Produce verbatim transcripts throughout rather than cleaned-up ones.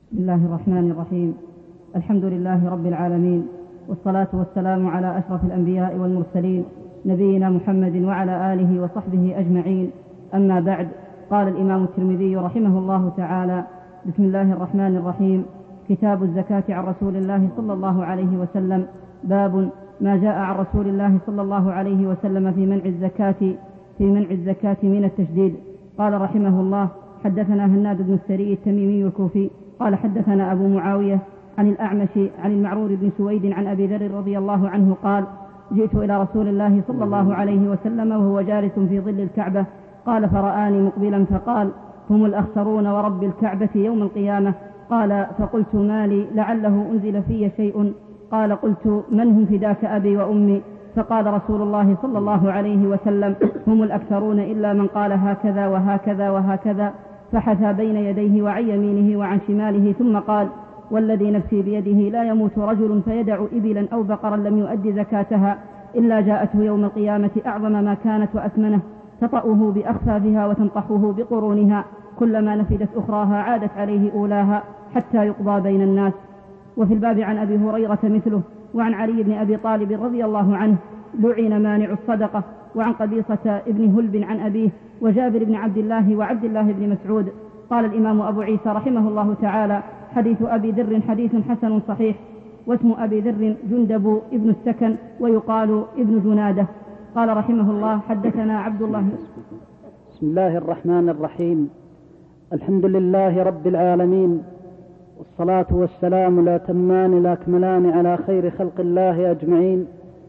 بسم الله الرحمن الرحيم. الحمد لله رب العالمين، والصلاة والسلام على أشرف الأنبياء والمرسلين نبينا محمد وعلى آله وصحبه أجمعين. أما بعد، قال الإمام الترمذي رحمه الله تعالى: بسم الله الرحمن الرحيم. كتاب الزكاة عن رسول الله صلى الله عليه وسلم. باب ما جاء عن رسول الله صلى الله عليه وسلم في منع الزكاة في منع الزكاة من التشديد. قال رحمه الله: حدثنا هناد بن السري التميمي الكوفي قال حدثنا أبو معاوية عن الأعمش عن المعرور بن سويد عن أبي ذر رضي الله عنه قال: جئت إلى رسول الله صلى الله عليه وسلم وهو جالس في ظل الكعبة، قال فرآني مقبلا فقال: هم الأخسرون ورب الكعبة يوم القيامة. قال: فقلت ما لي لعله أنزل في شيء. قال: قلت: من هم فداك أبي وأمي؟ فقال رسول الله صلى الله عليه وسلم: هم الأكثرون إلا من قال هكذا وهكذا وهكذا، فحثى بين يديه وعن يمينه وعن شماله، ثم قال: والذي نفسي بيده لا يموت رجل فيدع إبلا أو بقرا لم يؤد زكاتها إلا جاءته يوم القيامة أعظم ما كانت وأثمنه، تطأه بأخفافها وتنطحه بقرونها، كلما نفدت أخراها عادت عليه أولاها حتى يقضى بين الناس. وفي الباب عن أبي هريرة مثله، وعن علي بن أبي طالب رضي الله عنه: لعن مانع الصدقة. وعن قبيصة ابن هلب عن أبيه، وجابر بن عبد الله وعبد الله بن مسعود. قال الإمام أبو عيسى رحمه الله تعالى: حديث أبي ذر حديث حسن صحيح. واسم أبي ذر جندب ابن السكن، ويقال ابن جنادة. قال رحمه الله: حدثنا عبد الله. بسم الله الرحمن الرحيم. الحمد لله رب العالمين، والصلاة والسلام لا تمان لا أكملان على خير خلق الله أجمعين،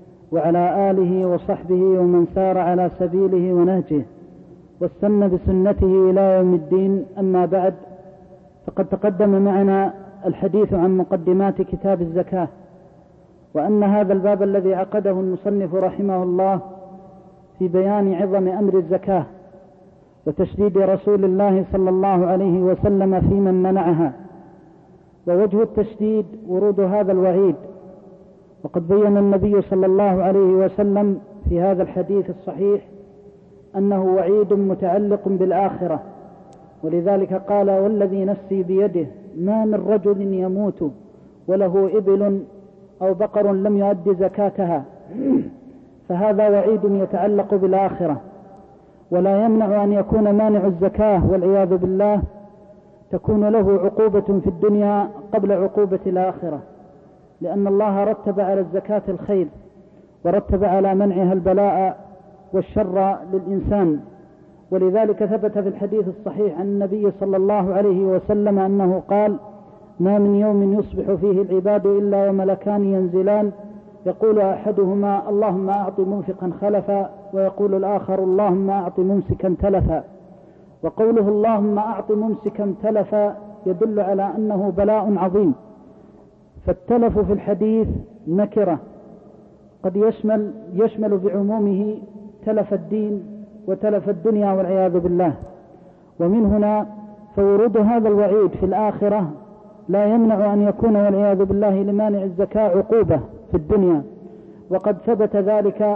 وعلى آله وصحبه ومن سار على سبيله ونهجه واستنى بسنته إلى يوم الدين. أما بعد، فقد تقدم معنا الحديث عن مقدمات كتاب الزكاة، وأن هذا الباب الذي عقده المصنف رحمه الله في بيان عظم أمر الزكاة وتشديد رسول الله صلى الله عليه وسلم في من منعها. ووجه التشديد ورود هذا الوعيد، وقد بين النبي صلى الله عليه وسلم في هذا الحديث الصحيح أنه وعيد متعلق بالآخرة، ولذلك قال: والذي نفسي بيده ما من رجل يموت وله إبل أو بقر لم يؤد زكاتها. فهذا وعيد يتعلق بالآخرة، ولا يمنع أن يكون مانع الزكاة والعياذ بالله تكون له عقوبة في الدنيا قبل عقوبة الآخرة، لأن الله رتب على الزكاة الخير، ورتب على منعها البلاء والشر للإنسان. ولذلك ثبت في الحديث الصحيح عن النبي صلى الله عليه وسلم أنه قال: ما من يوم يصبح فيه العباد إلا وملكان ينزلان، يقول أحدهما: اللهم أعط منفقا خلفا، ويقول الآخر: اللهم أعط ممسكا تلفا. وقوله اللهم أعط ممسكا تلفا يدل على أنه بلاء عظيم. فالتلف في الحديث نكرة قد يشمل, يشمل بعمومه تلف الدين وتلف الدنيا والعياذ بالله. ومن هنا فورود هذا الوعيد في الآخرة لا يمنع أن يكون والعياذ بالله لمانع الزكاة عقوبة في الدنيا، وقد ثبت ذلك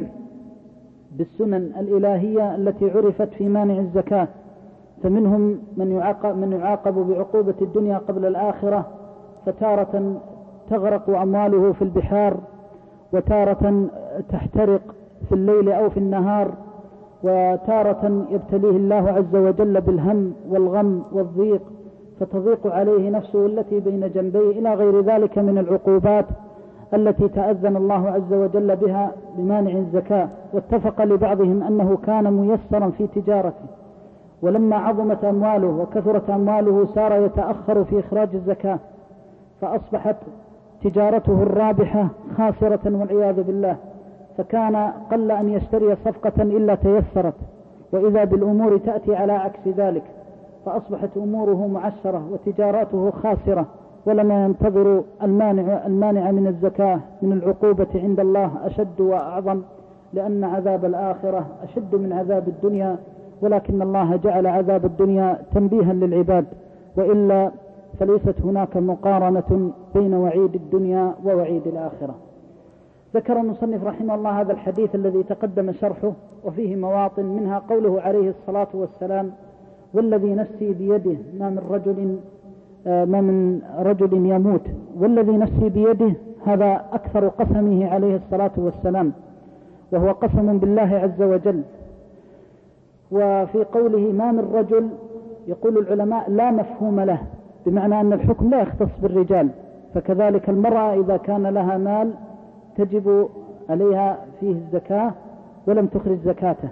بالسنن الإلهية التي عرفت في مانع الزكاة. فمنهم من يعاقب, من يعاقب بعقوبة الدنيا قبل الآخرة، فتارة تغرق أمواله في البحار، وتارة تحترق في الليل أو في النهار، وتارة يبتليه الله عز وجل بالهم والغم والضيق فتضيق عليه نفسه التي بين جنبيه، إلى غير ذلك من العقوبات التي تأذن الله عز وجل بها بمانع الزكاة. واتفق لبعضهم أنه كان ميسرا في تجارته، ولما عظمت أمواله وكثرت أمواله صار يتأخر في إخراج الزكاة، فأصبحت تجارته الرابحة خاسرة والعياذ بالله، فكان قل أن يشتري صفقة إلا تيسرت، وإذا بالأمور تأتي على عكس ذلك، فأصبحت أموره معسرة وتجاراته خاسرة، ولما ينتظر المانع, المانع من الزكاة من العقوبة عند الله أشد وأعظم، لأن عذاب الآخرة أشد من عذاب الدنيا، ولكن الله جعل عذاب الدنيا تنبيها للعباد، وإلا فليست هناك مقارنة بين وعيد الدنيا ووعيد الآخرة. ذكر المصنف رحمه الله هذا الحديث الذي تقدم شرحه، وفيه مواطن منها قوله عليه الصلاة والسلام: والذي نفسي بيده ما من رجل ما من رجل يموت والذي نفسي بيده، هذا أكثر قسمه عليه الصلاة والسلام، وهو قسم بالله عز وجل. وفي قوله ما من رجل، يقول العلماء لا مفهوم له، بمعنى أن الحكم لا يختص بالرجال، فكذلك المرأة إذا كان لها مال تجب عليها فيه الزكاة ولم تخرج زكاته.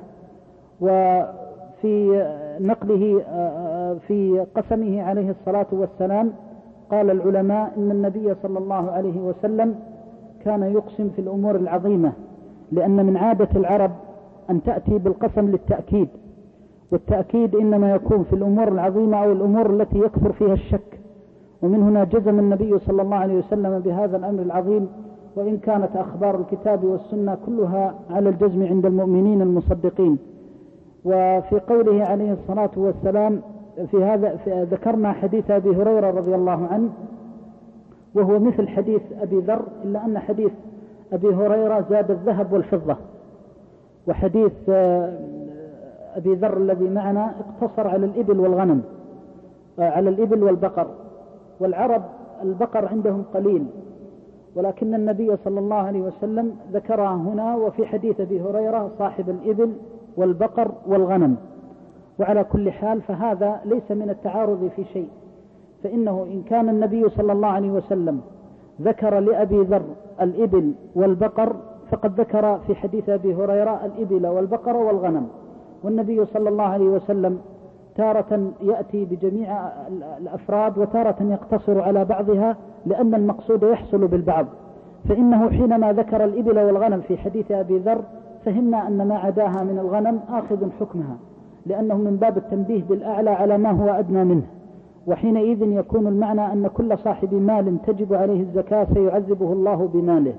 وفي نقله في قسمه عليه الصلاة والسلام قال العلماء إن النبي صلى الله عليه وسلم كان يقسم في الأمور العظيمة، لأن من عادة العرب أن تأتي بالقسم للتأكيد، والتأكيد إنما يكون في الأمور العظيمة أو الأمور التي يكثر فيها الشك، ومن هنا جزم النبي صلى الله عليه وسلم بهذا الأمر العظيم، وإن كانت أخبار الكتاب والسنة كلها على الجزم عند المؤمنين المصدقين. وفي قوله عليه الصلاة والسلام في هذا في ذكرنا حديث أبي هريرة رضي الله عنه، وهو مثل حديث أبي ذر، إلا أن حديث أبي هريرة زاد الذهب والفضة، وحديث أبي ذر الذي معنا اقتصر على الإبل والغنم، على الإبل والبقر. والعرب البقر عندهم قليل، ولكن النبي صلى الله عليه وسلم ذكرها هنا وفي حديث أبي هريرة صاحب الإبل والبقر والغنم. وعلى كل حال فهذا ليس من التعارض في شيء، فإنه إن كان النبي صلى الله عليه وسلم ذكر لأبي ذر الإبل والبقر، فقد ذكر في حديث أبي هريرة الإبل والبقر والغنم. والنبي صلى الله عليه وسلم تارة يأتي بجميع الأفراد وتارة يقتصر على بعضها، لأن المقصود يحصل بالبعض. فإنه حينما ذكر الإبل والغنم في حديث أبي ذر فهمنا أن ما عداها من الغنم آخذ حكمها، لأنه من باب التنبيه بالأعلى على ما هو أدنى منه. وحينئذ يكون المعنى أن كل صاحب مال تجب عليه الزكاة سيعذبه الله بماله.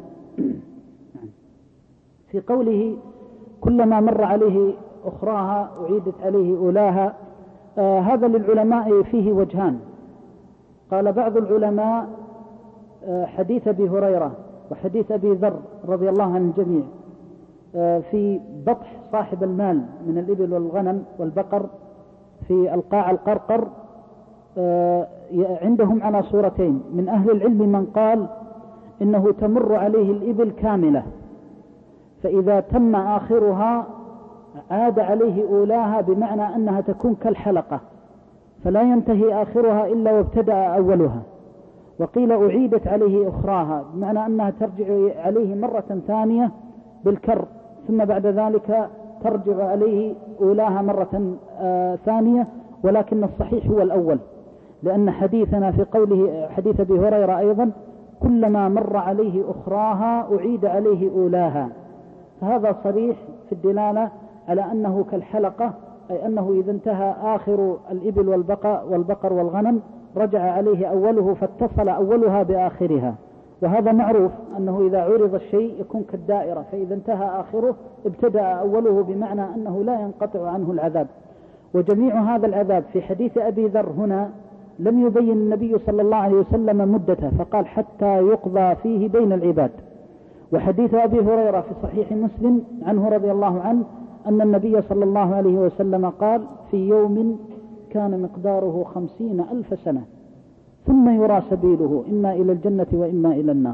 في قوله كلما مر عليه أخراها أعيدت عليه أولاها، آه هذا للعلماء فيه وجهان. قال بعض العلماء آه حديث أبي هريرة وحديث أبي ذر رضي الله عن الجميع آه في بطح صاحب المال من الإبل والغنم والبقر في القاع القرقر آه عندهم على صورتين. من أهل العلم من قال إنه تمر عليه الإبل كاملة، فإذا تم آخرها عاد عليه أولاها، بمعنى أنها تكون كالحلقة فلا ينتهي آخرها إلا وابتدأ أولها. وقيل أعيدت عليه أخراها، بمعنى أنها ترجع عليه مرة ثانية بالكر، ثم بعد ذلك ترجع عليه أولاها مرة آه ثانية، ولكن الصحيح هو الأول، لأن حديثنا في قوله حديث أبي هريرة أيضا كلما مر عليه أخراها أعيد عليه أولاها، فهذا صريح في الدلالة على أنه كالحلقة، أي أنه إذا انتهى آخر الإبل والبقر, والبقر والغنم رجع عليه أوله فاتصل أولها بآخرها. وهذا معروف أنه إذا عرض الشيء يكون كالدائرة، فإذا انتهى آخره ابتدأ أوله، بمعنى أنه لا ينقطع عنه العذاب. وجميع هذا العذاب في حديث أبي ذر هنا لم يبين النبي صلى الله عليه وسلم مدته، فقال حتى يقضى فيه بين العباد. وحديث أبي هريرة في صحيح مسلم عنه رضي الله عنه أن النبي صلى الله عليه وسلم قال في يوم كان مقداره خمسين ألف سنة ثم يرى سبيله إما إلى الجنة وإما إلى النار.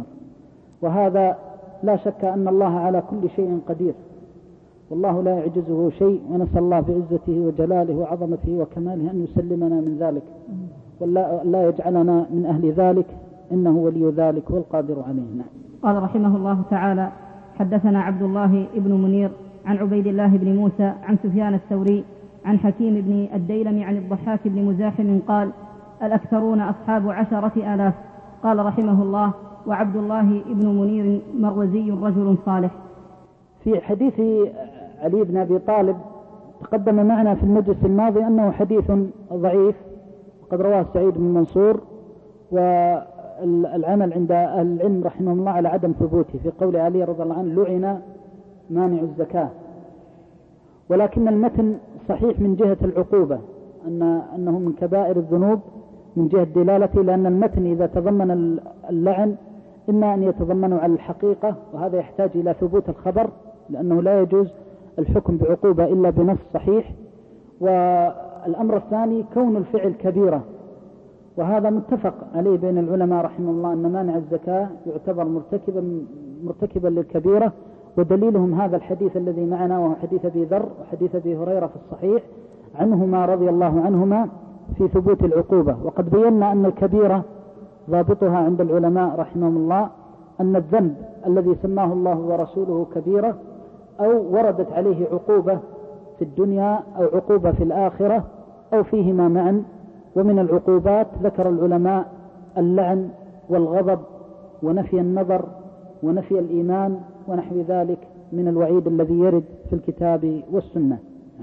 وهذا لا شك أن الله على كل شيء قدير، والله لا يعجزه شيء، ونسأل الله بعزته وجلاله وعظمته وكماله أن يسلمنا من ذلك، ولا لا يجعلنا من أهل ذلك، إنه ولي ذلك والقادر عليه. قال رحمه الله تعالى: حدثنا عبد الله بن منير عن عبيد الله بن موسى عن سفيان الثوري عن حكيم بن الديلم عن الضحاك بن مزاحم قال: الأكثرون أصحاب عشرة آلاف. قال رحمه الله: وعبد الله بن منير مروزي رجل صالح. في حديث علي بن أبي طالب تقدم معنا في المجلس الماضي أنه حديث ضعيف، وقد رواه سعيد بن منصور، والعمل عند أهل العلم رحمه الله على عدم ثبوته، في قول علي رضي الله عنه: لعن مانع الزكاة. ولكن المتن صحيح من جهة العقوبة، أن أنه من كبائر الذنوب من جهة دلالته، لأن المتن إذا تضمن اللعن إما أن يتضمنه على الحقيقة، وهذا يحتاج إلى ثبوت الخبر، لأنه لا يجوز الحكم بعقوبة إلا بنص صحيح. والأمر الثاني كون الفعل كبيرة، وهذا متفق عليه بين العلماء رحمه الله أن مانع الزكاة يعتبر مرتكبا مرتكبا للكبيرة، ودليلهم هذا الحديث الذي معنا وهو حديث أبي ذر وحديث أبي هريرة في الصحيح عنهما رضي الله عنهما في ثبوت العقوبة. وقد بينا أن الكبيرة ضابطها عند العلماء رحمهم الله أن الذنب الذي سماه الله ورسوله كبيرة أو وردت عليه عقوبة في الدنيا أو عقوبة في الآخرة أو فيهما معا. ومن العقوبات ذكر العلماء اللعن والغضب ونفي النظر ونفي الإيمان ونحو ذلك من الوعيد الذي يرد في الكتاب والسنة.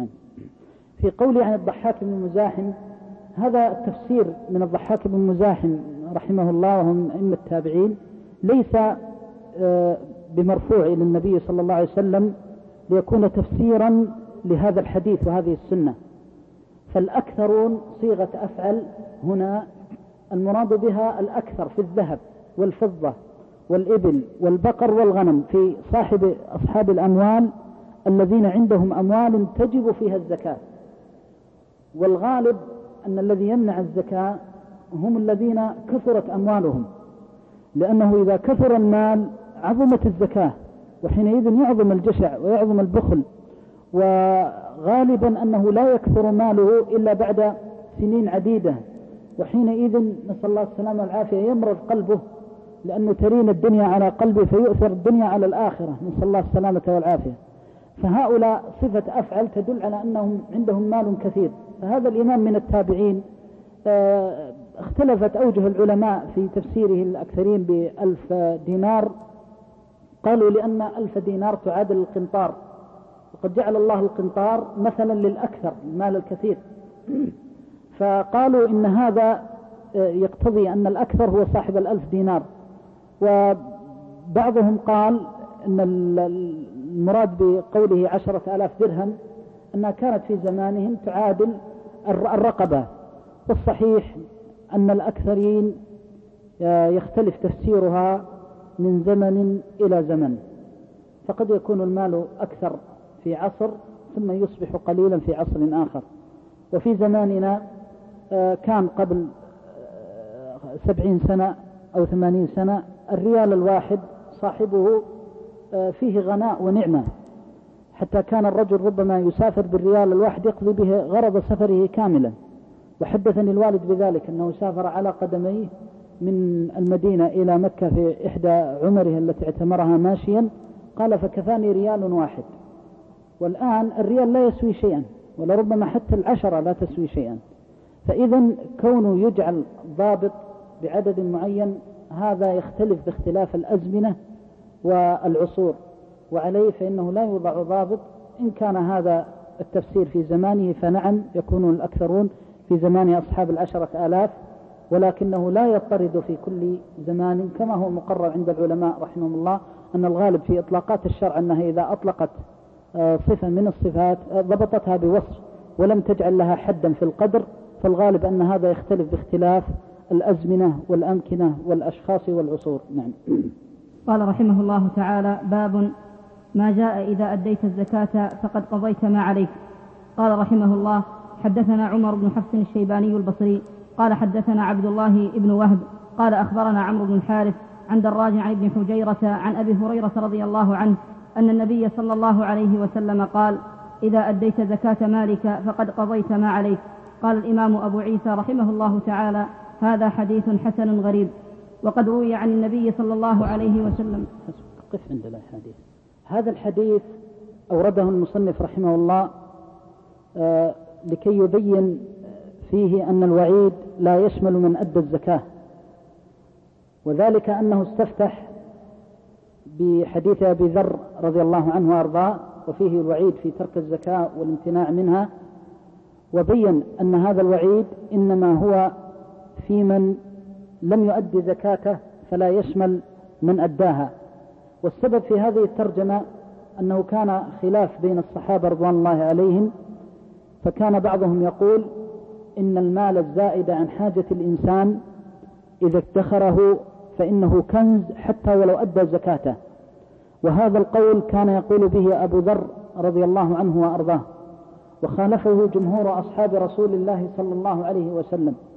في قوله عن الضحاك بن مزاحم، هذا التفسير من الضحاك بن مزاحم رحمه الله وهم من أئمة التابعين ليس بمرفوع إلى النبي صلى الله عليه وسلم ليكون تفسيرا لهذا الحديث وهذه السنة، فالأكثرون صيغة أفعل هنا المراد بها الأكثر في الذهب والفضة والإبل والبقر والغنم، في صاحب أصحاب الأموال الذين عندهم أموال تجب فيها الزكاة. والغالب أن الذي يمنع الزكاة هم الذين كثرت أموالهم، لأنه إذا كثر المال عظمت الزكاة، وحينئذ يعظم الجشع ويعظم البخل، وغالبا أنه لا يكثر ماله إلا بعد سنين عديدة، وحينئذ نسأل الله السلامة والعافية يمرض قلبه لأنه ترين الدنيا على قلبه فيؤثر الدنيا على الآخرة، نسأل الله السلامة والعافية. فهؤلاء صفة أفعل تدل على أنهم عندهم مال كثير. فهذا الإمام من التابعين اختلفت أوجه العلماء في تفسيره الأكثرين بألف دينار، قالوا لأن ألف دينار تعادل القنطار، وقد جعل الله القنطار مثلا للأكثر المال الكثير، فقالوا إن هذا يقتضي أن الأكثر هو صاحب الألف دينار. وبعضهم قال أن المراد بقوله عشرة آلاف درهم أنها كانت في زمانهم تعادل الرقبة، والصحيح أن الأكثرين يختلف تفسيرها من زمن إلى زمن، فقد يكون المال أكثر في عصر ثم يصبح قليلا في عصر آخر. وفي زماننا كان قبل سبعين سنة أو ثمانين سنة الريال الواحد صاحبه فيه غناء ونعمة، حتى كان الرجل ربما يسافر بالريال الواحد يقضي به غرض سفره كاملا. وحدثني الوالد بذلك أنه سافر على قدميه من المدينة إلى مكة في إحدى عمره التي اعتمرها ماشيا، قال فكفاني ريال واحد. والآن الريال لا يسوي شيئا، ولربما حتى العشرة لا تسوي شيئا. فإذا كونه يجعل ضابط بعدد معين هذا يختلف باختلاف الأزمنة والعصور، وعليه فإنه لا يوضع ضابط. إن كان هذا التفسير في زمانه فنعم يكون الأكثرون في زمان أصحاب العشرة آلاف، ولكنه لا يطرد في كل زمان، كما هو مقرر عند العلماء رحمهم الله أن الغالب في إطلاقات الشرع أنها إذا أطلقت صفة من الصفات ضبطتها بوصف ولم تجعل لها حدا في القدر، فالغالب أن هذا يختلف باختلاف الأزمنة والأمكنة والأشخاص والعصور. نعم. قال رحمه الله تعالى: باب ما جاء إذا أديت الزكاة فقد قضيت ما عليك. قال رحمه الله: حدثنا عمر بن حفص الشيباني البصري قال حدثنا عبد الله بن وهب قال أخبرنا عمرو بن الحارث عن دراج عن ابن حجيرة عن أبي هريرة رضي الله عنه أن النبي صلى الله عليه وسلم قال: إذا أديت زكاة مالك فقد قضيت ما عليك. قال الإمام أبو عيسى رحمه الله تعالى: هذا حديث حسن غريب. وقد روي عن النبي صلى الله عليه وسلم. قف عند الحديث. هذا الحديث أورده المصنف رحمه الله آه لكي يبين فيه أن الوعيد لا يشمل من أدى الزكاة، وذلك أنه استفتح بحديث أبي ذر رضي الله عنه وأرضاه وفيه الوعيد في ترك الزكاة والامتناع منها، وبين أن هذا الوعيد إنما هو في من لم يؤدي زكاته فلا يشمل من أداها. والسبب في هذه الترجمة أنه كان خلاف بين الصحابة رضوان الله عليهم، فكان بعضهم يقول إن المال الزائد عن حاجة الإنسان إذا ادخره فإنه كنز حتى ولو أدى زكاته، وهذا القول كان يقول به أبو ذر رضي الله عنه وأرضاه، وخالفه جمهور أصحاب رسول الله صلى الله عليه وسلم.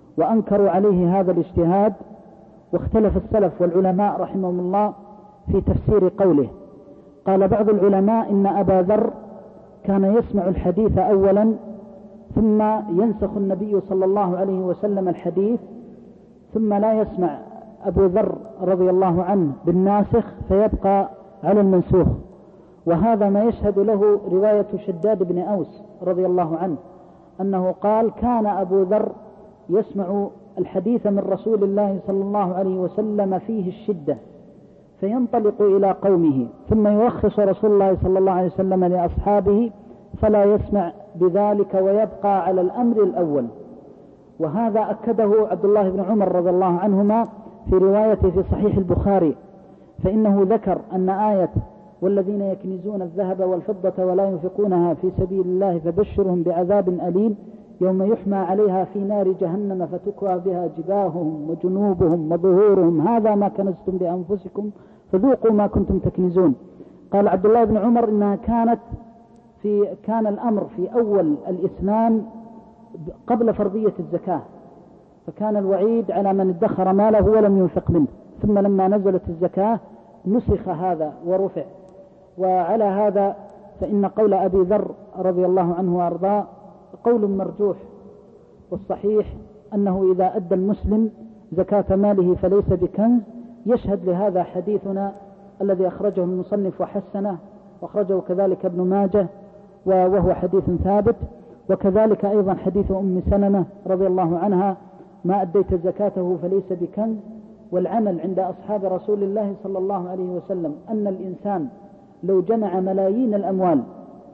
وأنكروا عليه هذا الاجتهاد. واختلف السلف والعلماء رحمهم الله في تفسير قوله. قال بعض العلماء إن أبا ذر كان يسمع الحديث أولا ثم ينسخ النبي صلى الله عليه وسلم الحديث، ثم لا يسمع أبو ذر رضي الله عنه بالناسخ فيبقى على المنسوخ. وهذا ما يشهد له رواية شداد بن أوس رضي الله عنه أنه قال كان أبو ذر يسمع الحديث من رسول الله صلى الله عليه وسلم فيه الشدة فينطلق إلى قومه ثم يرخص رسول الله صلى الله عليه وسلم لأصحابه فلا يسمع بذلك ويبقى على الأمر الأول. وهذا أكده عبد الله بن عمر رضي الله عنهما في روايته في صحيح البخاري، فإنه ذكر أن آية والذين يكنزون الذهب والفضة ولا ينفقونها في سبيل الله فبشرهم بعذاب أليم يوم يحمى عليها في نار جهنم فتكوى بها جباههم وجنوبهم وظهورهم هذا ما كنزتم لأنفسكم فذوقوا ما كنتم تكنزون. قال عبد الله بن عمر إنها كانت في كان الأمر في أول الإسلام قبل فرضية الزكاة، فكان الوعيد على من ادخر ماله ولم ينفق منه، ثم لما نزلت الزكاة نسخ هذا ورفع. وعلى هذا فإن قول أبي ذر رضي الله عنه وأرضاه قول مرجوح، والصحيح أنه إذا أدى المسلم زكاة ماله فليس بكنز. يشهد لهذا حديثنا الذي أخرجه المصنف وحسنه، وأخرجه كذلك ابن ماجه وهو حديث ثابت، وكذلك أيضا حديث أم سلمة رضي الله عنها ما أديت زكاته فليس بكنز. والعمل عند أصحاب رسول الله صلى الله عليه وسلم أن الإنسان لو جمع ملايين الأموال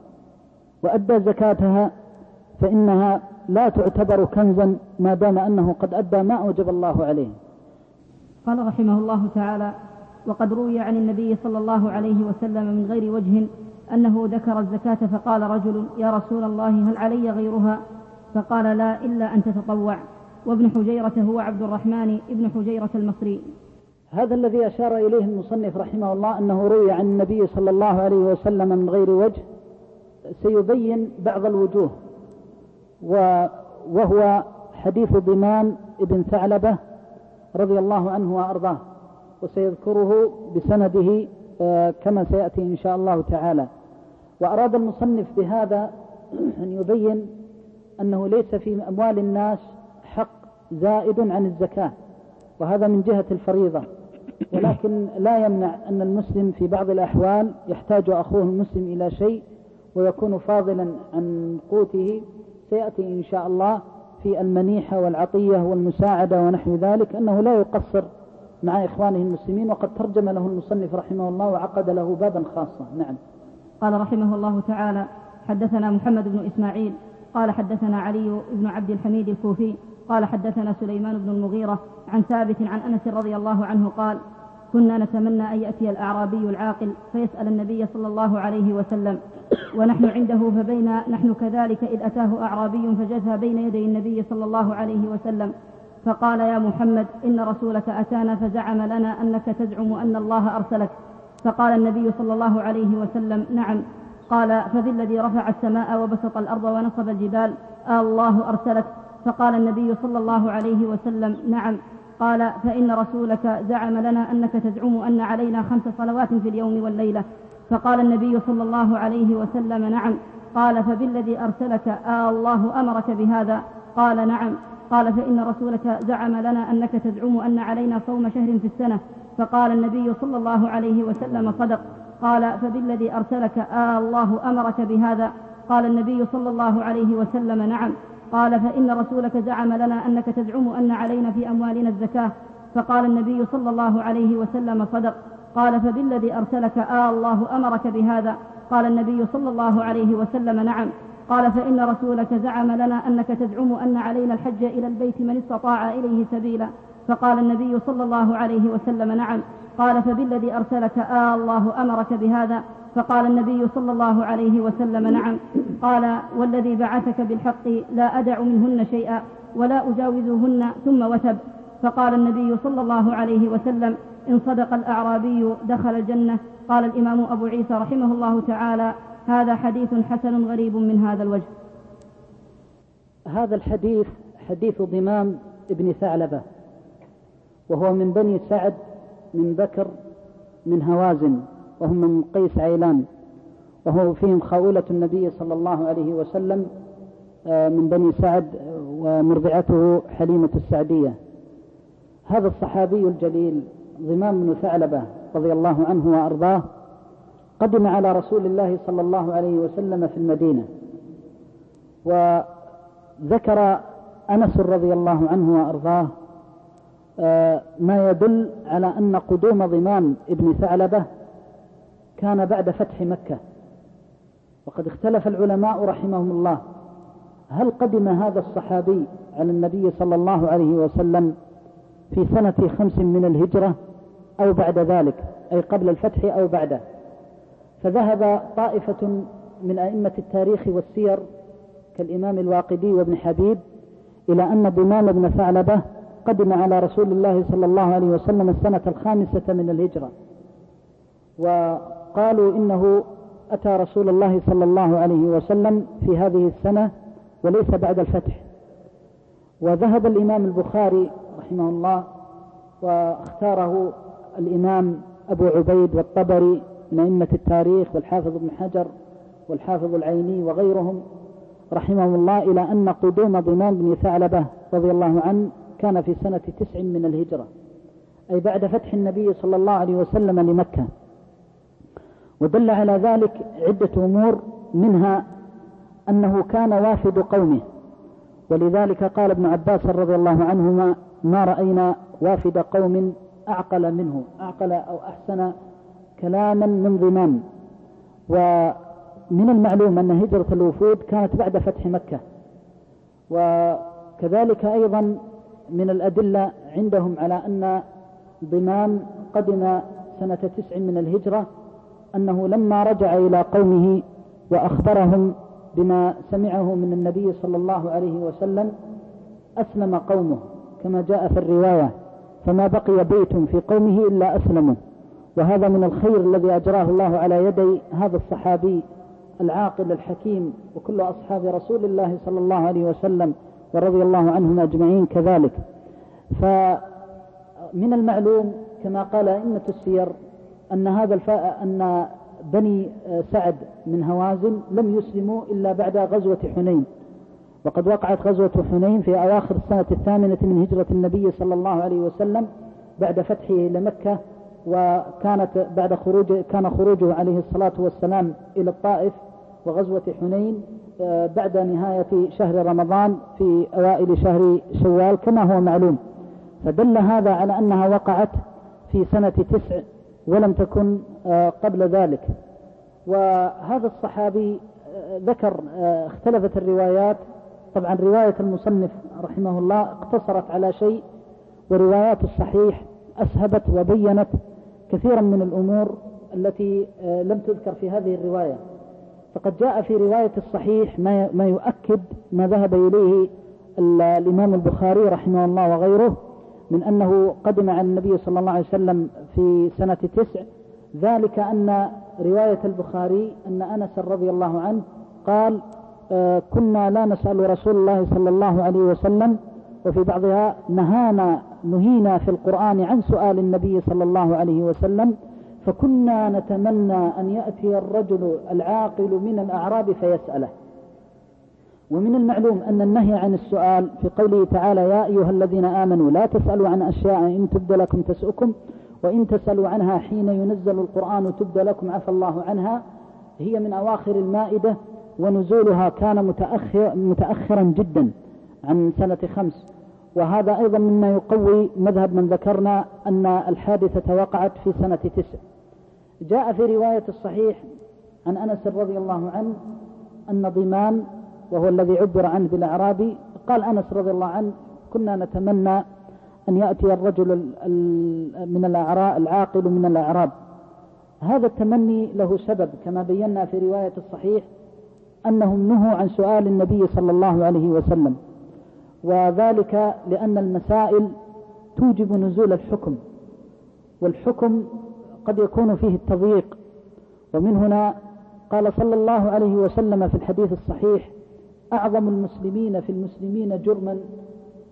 وأدى زكاتها فإنها لا تعتبر كنزا ما دام أنه قد أدى ما أوجب الله عليه. قال رحمه الله تعالى: وقد روي عن النبي صلى الله عليه وسلم من غير وجه أنه ذكر الزكاة فقال رجل: يا رسول الله هل علي غيرها؟ فقال: لا إلا أن تتطوع. وابن حجيرة هو عبد الرحمن ابن حجيرة المصري. هذا الذي أشار إليه المصنف رحمه الله أنه روي عن النبي صلى الله عليه وسلم من غير وجه سيبين بعض الوجوه، وهو حديث ضمان ابن ثعلبة رضي الله عنه وأرضاه، وسيذكره بسنده كما سيأتي إن شاء الله تعالى. وأراد المصنف بهذا أن يبين أنه ليس في أموال الناس حق زائد عن الزكاة، وهذا من جهة الفريضة، ولكن لا يمنع أن المسلم في بعض الأحوال يحتاج أخوه المسلم إلى شيء ويكون فاضلا عن قوته. سيأتي إن شاء الله في المنيحة والعطية والمساعدة ونحو ذلك أنه لا يقصر مع إخوانه المسلمين، وقد ترجم له المصنف رحمه الله وعقد له بابا خاصا. نعم. قال رحمه الله تعالى: حدثنا محمد بن إسماعيل قال حدثنا علي بن عبد الحميد الكوفي قال حدثنا سليمان بن المغيرة عن ثابت عن أنس رضي الله عنه قال: كنا نتمنى أن يأتي الأعرابي العاقل فيسأل النبي صلى الله عليه وسلم ونحن عنده، فبين نحن كذلك إذ أتاه أعرابي فجثى بين يدي النبي صلى الله عليه وسلم فقال: يا محمد إن رسولك أتانا فزعم لنا أنك تزعم أن الله أرسلك. فقال النبي صلى الله عليه وسلم: نعم. قال: فذي الذي رفع السماء وبسط الأرض ونصب الجبال الله أرسلك؟ فقال النبي صلى الله عليه وسلم: نعم. قال: فإن رسولك زعم لنا أنك تزعم أن علينا خمس صلوات في اليوم والليلة. فقال النبي صلى الله عليه وسلم: نعم. قال: فبالذي أرسلك آه الله أمرك بهذا؟ قال: نعم. قال: فإن رسولك زعم لنا أنك تزعم أن علينا صوم شهر في السنة. فقال النبي صلى الله عليه وسلم: صدق. قال: فبالذي أرسلك آه الله أمرك بهذا؟ قال النبي صلى الله عليه وسلم: نعم. قال: فإن رسولك زعم لنا أنك تزعم أن علينا في أموالنا الزكاة. فقال النبي صلى الله عليه وسلم: صدق. قال: فبالذي أرسلك آه الله أمرك بهذا؟ قال النبي صلى الله عليه وسلم: نعم. قال: فإن رسولك زعم لنا أنك تزعم أن علينا الحج إلى البيت من استطاع إليه سبيلا. فقال النبي صلى الله عليه وسلم: نعم. قال: فبالذي أرسلك آه الله أمرك بهذا؟ فقال النبي صلى الله عليه وسلم: نعم. قال: والذي بعثك بالحق لا أدع منهن شيئا ولا أجاوزهن. ثم وتب. فقال النبي صلى الله عليه وسلم: إن صدق الأعرابي دخل الجنة. قال الإمام أبو عيسى رحمه الله تعالى: هذا حديث حسن غريب من هذا الوجه. هذا الحديث حديث ضمام ابن ثعلبة، وهو من بني سعد من بكر من هوازن، وهم من قيس عيلان، وهو فيهم خولة النبي صلى الله عليه وسلم من بني سعد، ومرضعته حليمة السعدية. هذا الصحابي الجليل ضمام بن ثعلبة رضي الله عنه وأرضاه قدم على رسول الله صلى الله عليه وسلم في المدينة، وذكر أنس رضي الله عنه وأرضاه ما يدل على أن قدوم ضمام ابن ثعلبة كان بعد فتح مكة. وقد اختلف العلماء رحمهم الله هل قدم هذا الصحابي على النبي صلى الله عليه وسلم في سنة خمس من الهجرة أو بعد ذلك، أي قبل الفتح أو بعده. فذهب طائفة من أئمة التاريخ والسير كالإمام الواقدي وابن حبيب إلى أن ضمام بن ثعلبة قدم على رسول الله صلى الله عليه وسلم السنة الخامسة من الهجرة، وقالوا إنه أتى رسول الله صلى الله عليه وسلم في هذه السنة وليس بعد الفتح. وذهب الإمام البخاري رحمه الله واختاره الإمام أبو عبيد والطبري من أئمة التاريخ والحافظ ابن حجر والحافظ العيني وغيرهم رحمهم الله إلى أن قدوم ضمام بن ثعلبة رضي الله عنه كان في سنة تسع من الهجرة، أي بعد فتح النبي صلى الله عليه وسلم لمكة. ودل على ذلك عدة أمور، منها أنه كان وافد قومه، ولذلك قال ابن عباس رضي الله عنهما ما رأينا وافد قوم أعقل منه، أعقل أو أحسن كلاما من ضمام. ومن المعلوم أن هجرة الوفود كانت بعد فتح مكة. وكذلك أيضا من الأدلة عندهم على أن ضمام قدم سنة تسع من الهجرة أنه لما رجع إلى قومه وأخبرهم بما سمعه من النبي صلى الله عليه وسلم أسلم قومه كما جاء في الرواية، فما بقي بيت في قومه إلا أسلموا. وهذا من الخير الذي أجراه الله على يدي هذا الصحابي العاقل الحكيم، وكل أصحاب رسول الله صلى الله عليه وسلم ورضي الله عنهم أجمعين كذلك. فمن المعلوم كما قال أئمة السير أن هذا الفاء أن بني سعد من هوازن لم يسلموا إلا بعد غزوة حنين، وقد وقعت غزوة حنين في أواخر السنة الثامنة من هجرة النبي صلى الله عليه وسلم بعد فتحه لمكة، وكانت بعد خروج كان خروجه عليه الصلاة والسلام إلى الطائف، وغزوة حنين بعد نهاية شهر رمضان في أوائل شهر شوال كما هو معلوم. فدل هذا على أنها وقعت في سنة تسع ولم تكن قبل ذلك. وهذا الصحابي ذكر اختلفت الروايات، طبعا رواية المصنف رحمه الله اقتصرت على شيء، وروايات الصحيح أسهبت وبينت كثيرا من الأمور التي لم تذكر في هذه الرواية. فقد جاء في رواية الصحيح ما يؤكد ما ذهب إليه الإمام البخاري رحمه الله وغيره من أنه قدم على النبي صلى الله عليه وسلم في سنة تسع. ذلك أن رواية البخاري أن أنس رضي الله عنه قال آه كنا لا نسأل رسول الله صلى الله عليه وسلم، وفي بعضها نهانا نهينا في القرآن عن سؤال النبي صلى الله عليه وسلم، فكنا نتمنى أن يأتي الرجل العاقل من الأعراب فيسأله. ومن المعلوم أن النهي عن السؤال في قوله تعالى يا أيها الذين آمنوا لا تسألوا عن أشياء إن تبد لكم تسؤكم وإن تسألوا عنها حين ينزل القرآن تبد لكم عفى الله عنها، هي من أواخر المائدة، ونزولها كان متأخر متأخرا جدا عن سنة خمس. وهذا أيضا مما يقوي مذهب من ذكرنا أن الحادثة وقعت في سنة تسع. جاء في رواية الصحيح عن أنس رضي الله عنه أن ضمان وهو الذي عبر عنه بالأعرابي قال أنس رضي الله عنه كنا نتمنى أن يأتي الرجل من الأعراب العاقل من الأعراب. هذا التمني له سبب كما بينا في رواية الصحيح أنهم نهوا عن سؤال النبي صلى الله عليه وسلم، وذلك لأن المسائل توجب نزول الحكم، والحكم قد يكون فيه التضييق. ومن هنا قال صلى الله عليه وسلم في الحديث الصحيح أعظم المسلمين في المسلمين جرما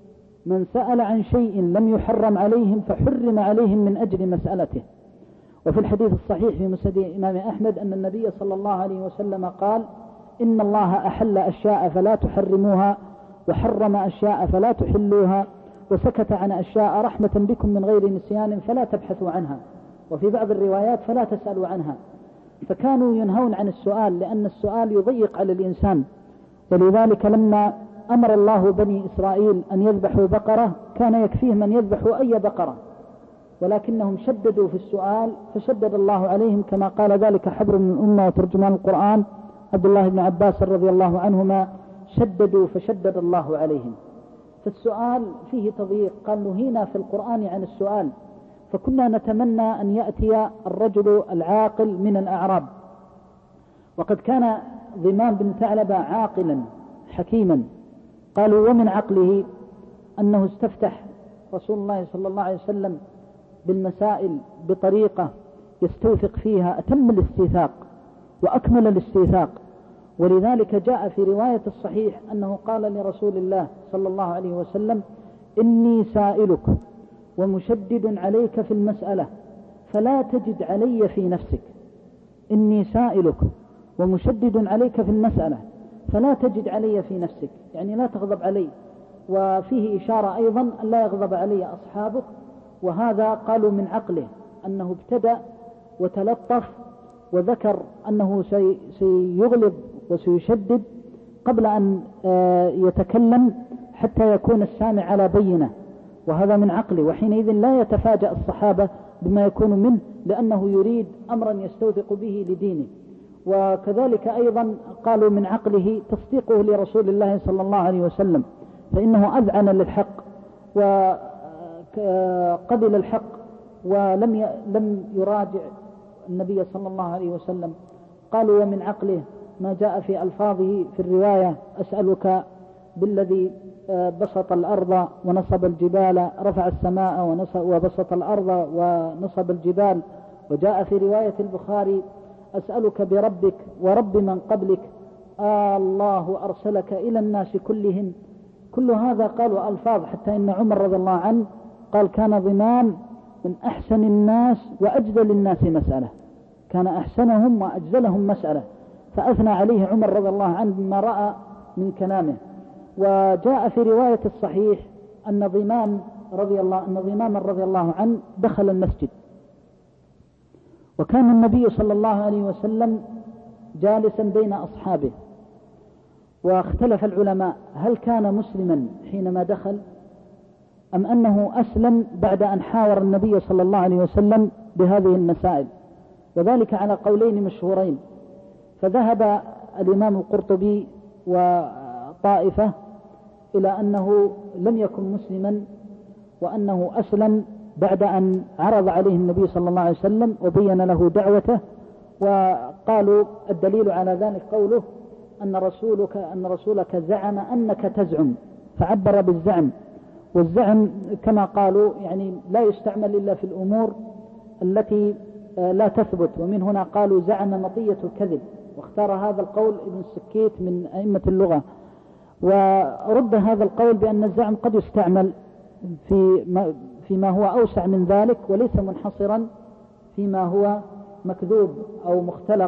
من سأل عن شيء لم يحرم عليهم فحرم عليهم من أجل مسألته. وفي الحديث الصحيح في مسند الإمام أحمد أن النبي صلى الله عليه وسلم قال: إن الله أحل أشياء فلا تحرموها وحرم أشياء فلا تحلوها وسكت عن أشياء رحمة بكم من غير نسيان فلا تبحثوا عنها، وفي بعض الروايات فلا تسألوا عنها. فكانوا ينهون عن السؤال لأن السؤال يضيق على الإنسان، ولذلك لما أمر الله بني إسرائيل أن يذبحوا بقرة كان يكفيهم أن يذبحوا أي بقرة، ولكنهم شددوا في السؤال فشدد الله عليهم، كما قال ذلك حبر من الأمة وترجمان القرآن عبد الله بن عباس رضي الله عنهما: شددوا فشدد الله عليهم. فالسؤال فيه تضييق، قال نهينا في القرآن عن السؤال، فكنا نتمنى أن يأتي الرجل العاقل من الأعراب، وقد كان ضمام بن ثعلبة عاقلا حكيما. قالوا ومن عقله أنه استفتح رسول الله صلى الله عليه وسلم بالمسائل بطريقة يستوثق فيها أتم الاستيثاق وأكمل الاستيثاق، ولذلك جاء في رواية الصحيح أنه قال لرسول الله صلى الله عليه وسلم: إني سائلك ومشدد عليك في المسألة فلا تجد علي في نفسك. إني سائلك ومشدد عليك في المسألة فلا تجد علي في نفسك، يعني لا تغضب علي. وفيه إشارة أيضا أن لا يغضب علي أصحابك، وهذا قالوا من عقله أنه ابتدأ وتلطف وذكر أنه سيغلب وسيشدد قبل أن يتكلم حتى يكون السامع على بينة، وهذا من عقله. وحينئذ لا يتفاجأ الصحابة بما يكون منه لأنه يريد أمرا يستوثق به لدينه. وكذلك أيضا قالوا من عقله تصديقه لرسول الله صلى الله عليه وسلم، فإنه أذعن للحق وقبل الحق ولم لم يراجع النبي صلى الله عليه وسلم. قالوا ومن عقله ما جاء في ألفاظه في الرواية: أسألك بالذي بسط الأرض ونصب الجبال، رفع السماء وبسط الأرض ونصب الجبال. وجاء في رواية البخاري: أسألك بربك ورب من قبلك، آه الله أرسلك إلى الناس كلهم. كل هذا قالوا ألفاظ، حتى إن عمر رضي الله عنه قال: كان ضمام من أحسن الناس وأجزل الناس مسألة، كان أحسنهم وأجزلهم مسألة، فأثنى عليه عمر رضي الله عنه بما رأى من كلامه. وجاء في رواية الصحيح أن ضمام رضي الله أن ضمام رضي الله عنه دخل المسجد، وكان النبي صلى الله عليه وسلم جالسا بين أصحابه، واختلف العلماء هل كان مسلما حينما دخل أم أنه أسلم بعد أن حاور النبي صلى الله عليه وسلم بهذه المسائل، وذلك على قولين مشهورين. فذهب الإمام القرطبي وطائفة إلى أنه لم يكن مسلما، وأنه أسلم بعد أن عرض عليه النبي صلى الله عليه وسلم وبين له دعوته. وقالوا الدليل على ذلك قوله أن رسولك أن رسولك زعم أنك تزعم، فعبر بالزعم. والزعم كما قالوا يعني لا يستعمل إلا في الأمور التي لا تثبت، ومن هنا قالوا زعم مطية الكذب، واختار هذا القول ابن السكيت من أئمة اللغة. ورد هذا القول بأن الزعم قد يستعمل في ما, فيما هو أوسع من ذلك، وليس منحصرا فيما هو مكذوب أو مختلق.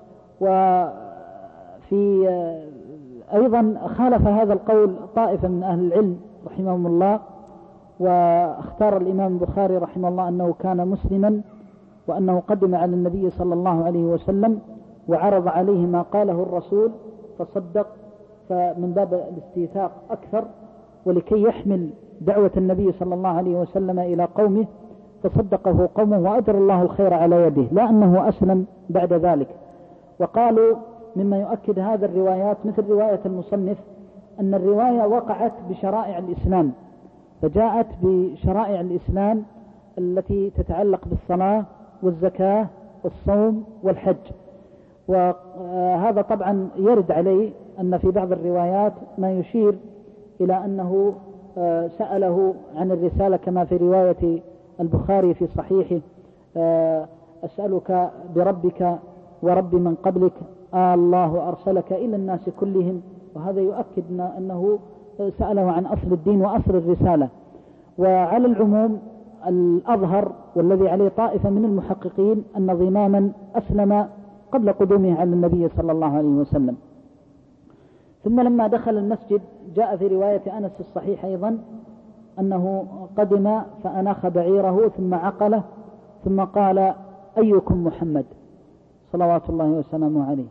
وفي أيضا خالف هذا القول طائفة من أهل العلم رحمهم الله، واختار الإمام البخاري رحمه الله أنه كان مسلما، وأنه قدم على النبي صلى الله عليه وسلم وعرض عليه ما قاله الرسول فصدق، فمن باب الاستيثاق أكثر، ولكي يحمل دعوة النبي صلى الله عليه وسلم إلى قومه فصدقه قومه وأجر الله الخير على يده، لا أنه أسلم بعد ذلك. وقالوا مما يؤكد هذا الروايات مثل رواية المصنف أن الرواية وقعت بشرائع الإسلام، فجاءت بشرائع الإسلام التي تتعلق بالصلاة والزكاة والصوم والحج. وهذا طبعا يرد عليه أن في بعض الروايات ما يشير إلى أنه سأله عن الرسالة، كما في رواية البخاري في صحيحه: أسألك بربك ورب من قبلك، آه الله أرسلك إلى الناس كلهم. وهذا يؤكد أنه سأله عن أصل الدين وأصل الرسالة. وعلى العموم الأظهر والذي عليه طائفة من المحققين أن ضماما أسلم قبل قدومه على النبي صلى الله عليه وسلم. ثم لما دخل المسجد جاء في رواية أنس الصحيح أيضا أنه قدم فأناخ بعيره ثم عقله ثم قال: أيكم محمد؟ صلوات الله وسلامه عليه.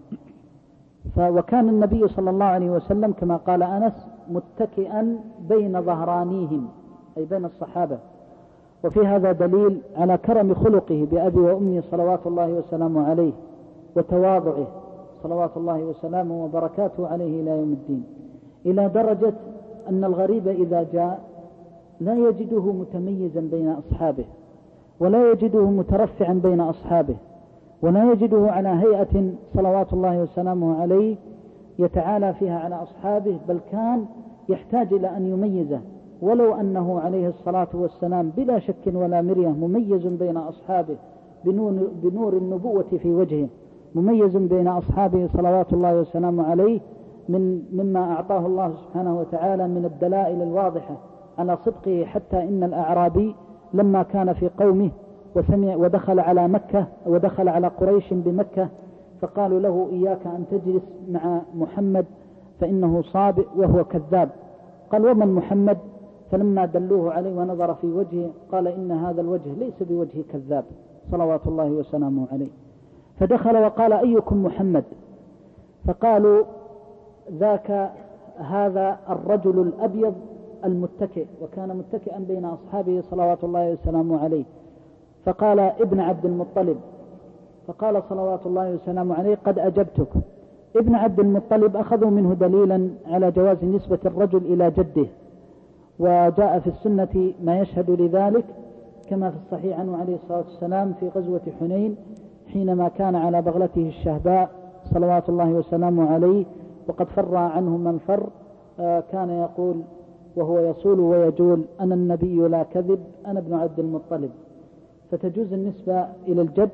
وكان النبي صلى الله عليه وسلم كما قال أنس متكئا بين ظهرانيهم، أي بين الصحابة. وفي هذا دليل على كرم خلقه بأبي وأمي صلوات الله وسلامه عليه، وتواضعه صلوات الله وسلامه وبركاته عليه إلى يوم الدين، إلى درجة أن الغريب إذا جاء لا يجده متميزا بين أصحابه، ولا يجده مترفعا بين أصحابه، ولا يجده على هيئة صلوات الله وسلامه عليه يتعالى فيها على أصحابه، بل كان يحتاج إلى أن يميزه، ولو أنه عليه الصلاة والسلام بلا شك ولا مرية مميز بين أصحابه بنور النبوة في وجهه، مميز بين أصحابه صلوات الله وسلامه عليه من مما أعطاه الله سبحانه وتعالى من الدلائل الواضحة على صدقه، حتى إن الأعرابي لما كان في قومه وسمع ودخل على مكة ودخل على قريش بمكة فقالوا له: إياك أن تجلس مع محمد فإنه صابئ وهو كذاب. قال: ومن محمد؟ فلما دلوه عليه ونظر في وجهه قال: إن هذا الوجه ليس بوجه كذاب صلوات الله وسلامه عليه. فدخل وقال: أيكم محمد؟ فقالوا: ذاك هذا الرجل الأبيض المتكئ، وكان متكئا بين أصحابه صلوات الله وسلامه عليه. فقال: ابن عبد المطلب. فقال صلوات الله وسلامه عليه: قد أجبتك. ابن عبد المطلب أخذوا منه دليلا على جواز نسبة الرجل إلى جده، وجاء في السنة ما يشهد لذلك، كما في الصحيح عنه عليه الصلاة والسلام في غزوة حنين حينما كان على بغلته الشهباء صلوات الله وسلامه عليه وقد فر عنه من فر، كان يقول وهو يصول ويجول: أنا النبي لا كذب، أنا ابن عبد المطلب. فتجوز النسبة إلى الجد.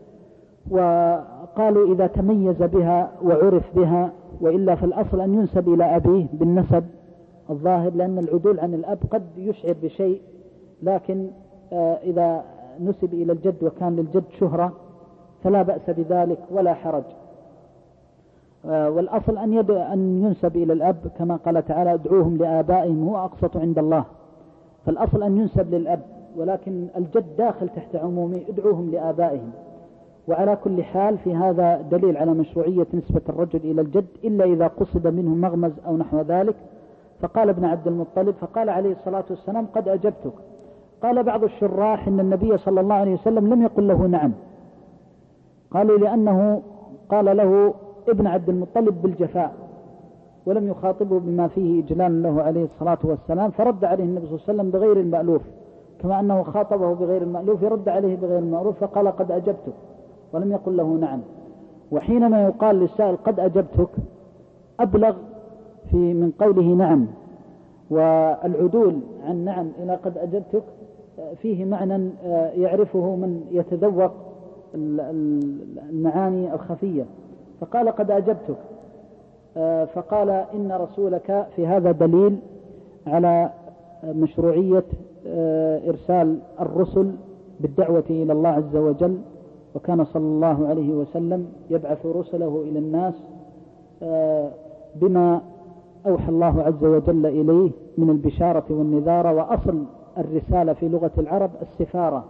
وقالوا إذا تميز بها وعرف بها، وإلا فالأصل أن ينسب إلى أبيه بالنسب الظاهر، لأن العدول عن الأب قد يشعر بشيء، لكن إذا نسب إلى الجد وكان للجد شهرة فلا بأس بذلك ولا حرج. والأصل أن, يد... أن ينسب إلى الأب، كما قال تعالى: ادعوهم لآبائهم هو أقسط عند الله. فالأصل أن ينسب للأب، ولكن الجد داخل تحت عمومه: ادعوهم لآبائهم. وعلى كل حال في هذا دليل على مشروعية نسبة الرجل إلى الجد، إلا إذا قصد منه مغمز أو نحو ذلك. فقال ابن عبد المطلب، فقال عليه الصلاة والسلام: قد أجبتك. قال بعض الشراح إن النبي صلى الله عليه وسلم لم يقل له نعم، قالوا لأنه قال له ابن عبد المطلب بالجفاء ولم يخاطبه بما فيه إجلال له عليه الصلاة والسلام، فرد عليه النبي صلى الله عليه وسلم بغير المألوف، كما أنه خاطبه بغير المألوف يرد عليه بغير المألوف، فقال: قد أجبتك، ولم يقل له نعم. وحينما يقال للسائل: قد أجبتك، أبلغ في من قوله نعم. والعدول عن نعم إلى قد أجبتك فيه معنى يعرفه من يتذوق المعاني الخفية. فقال: قد أجبتك. فقال: إن رسولك في هذا دليل على مشروعية إرسال الرسل بالدعوة إلى الله عز وجل، وكان صلى الله عليه وسلم يبعث رسله إلى الناس بما أوحى الله عز وجل إليه من البشارة والنذارة. وأصل الرسالة في لغة العرب السفارة،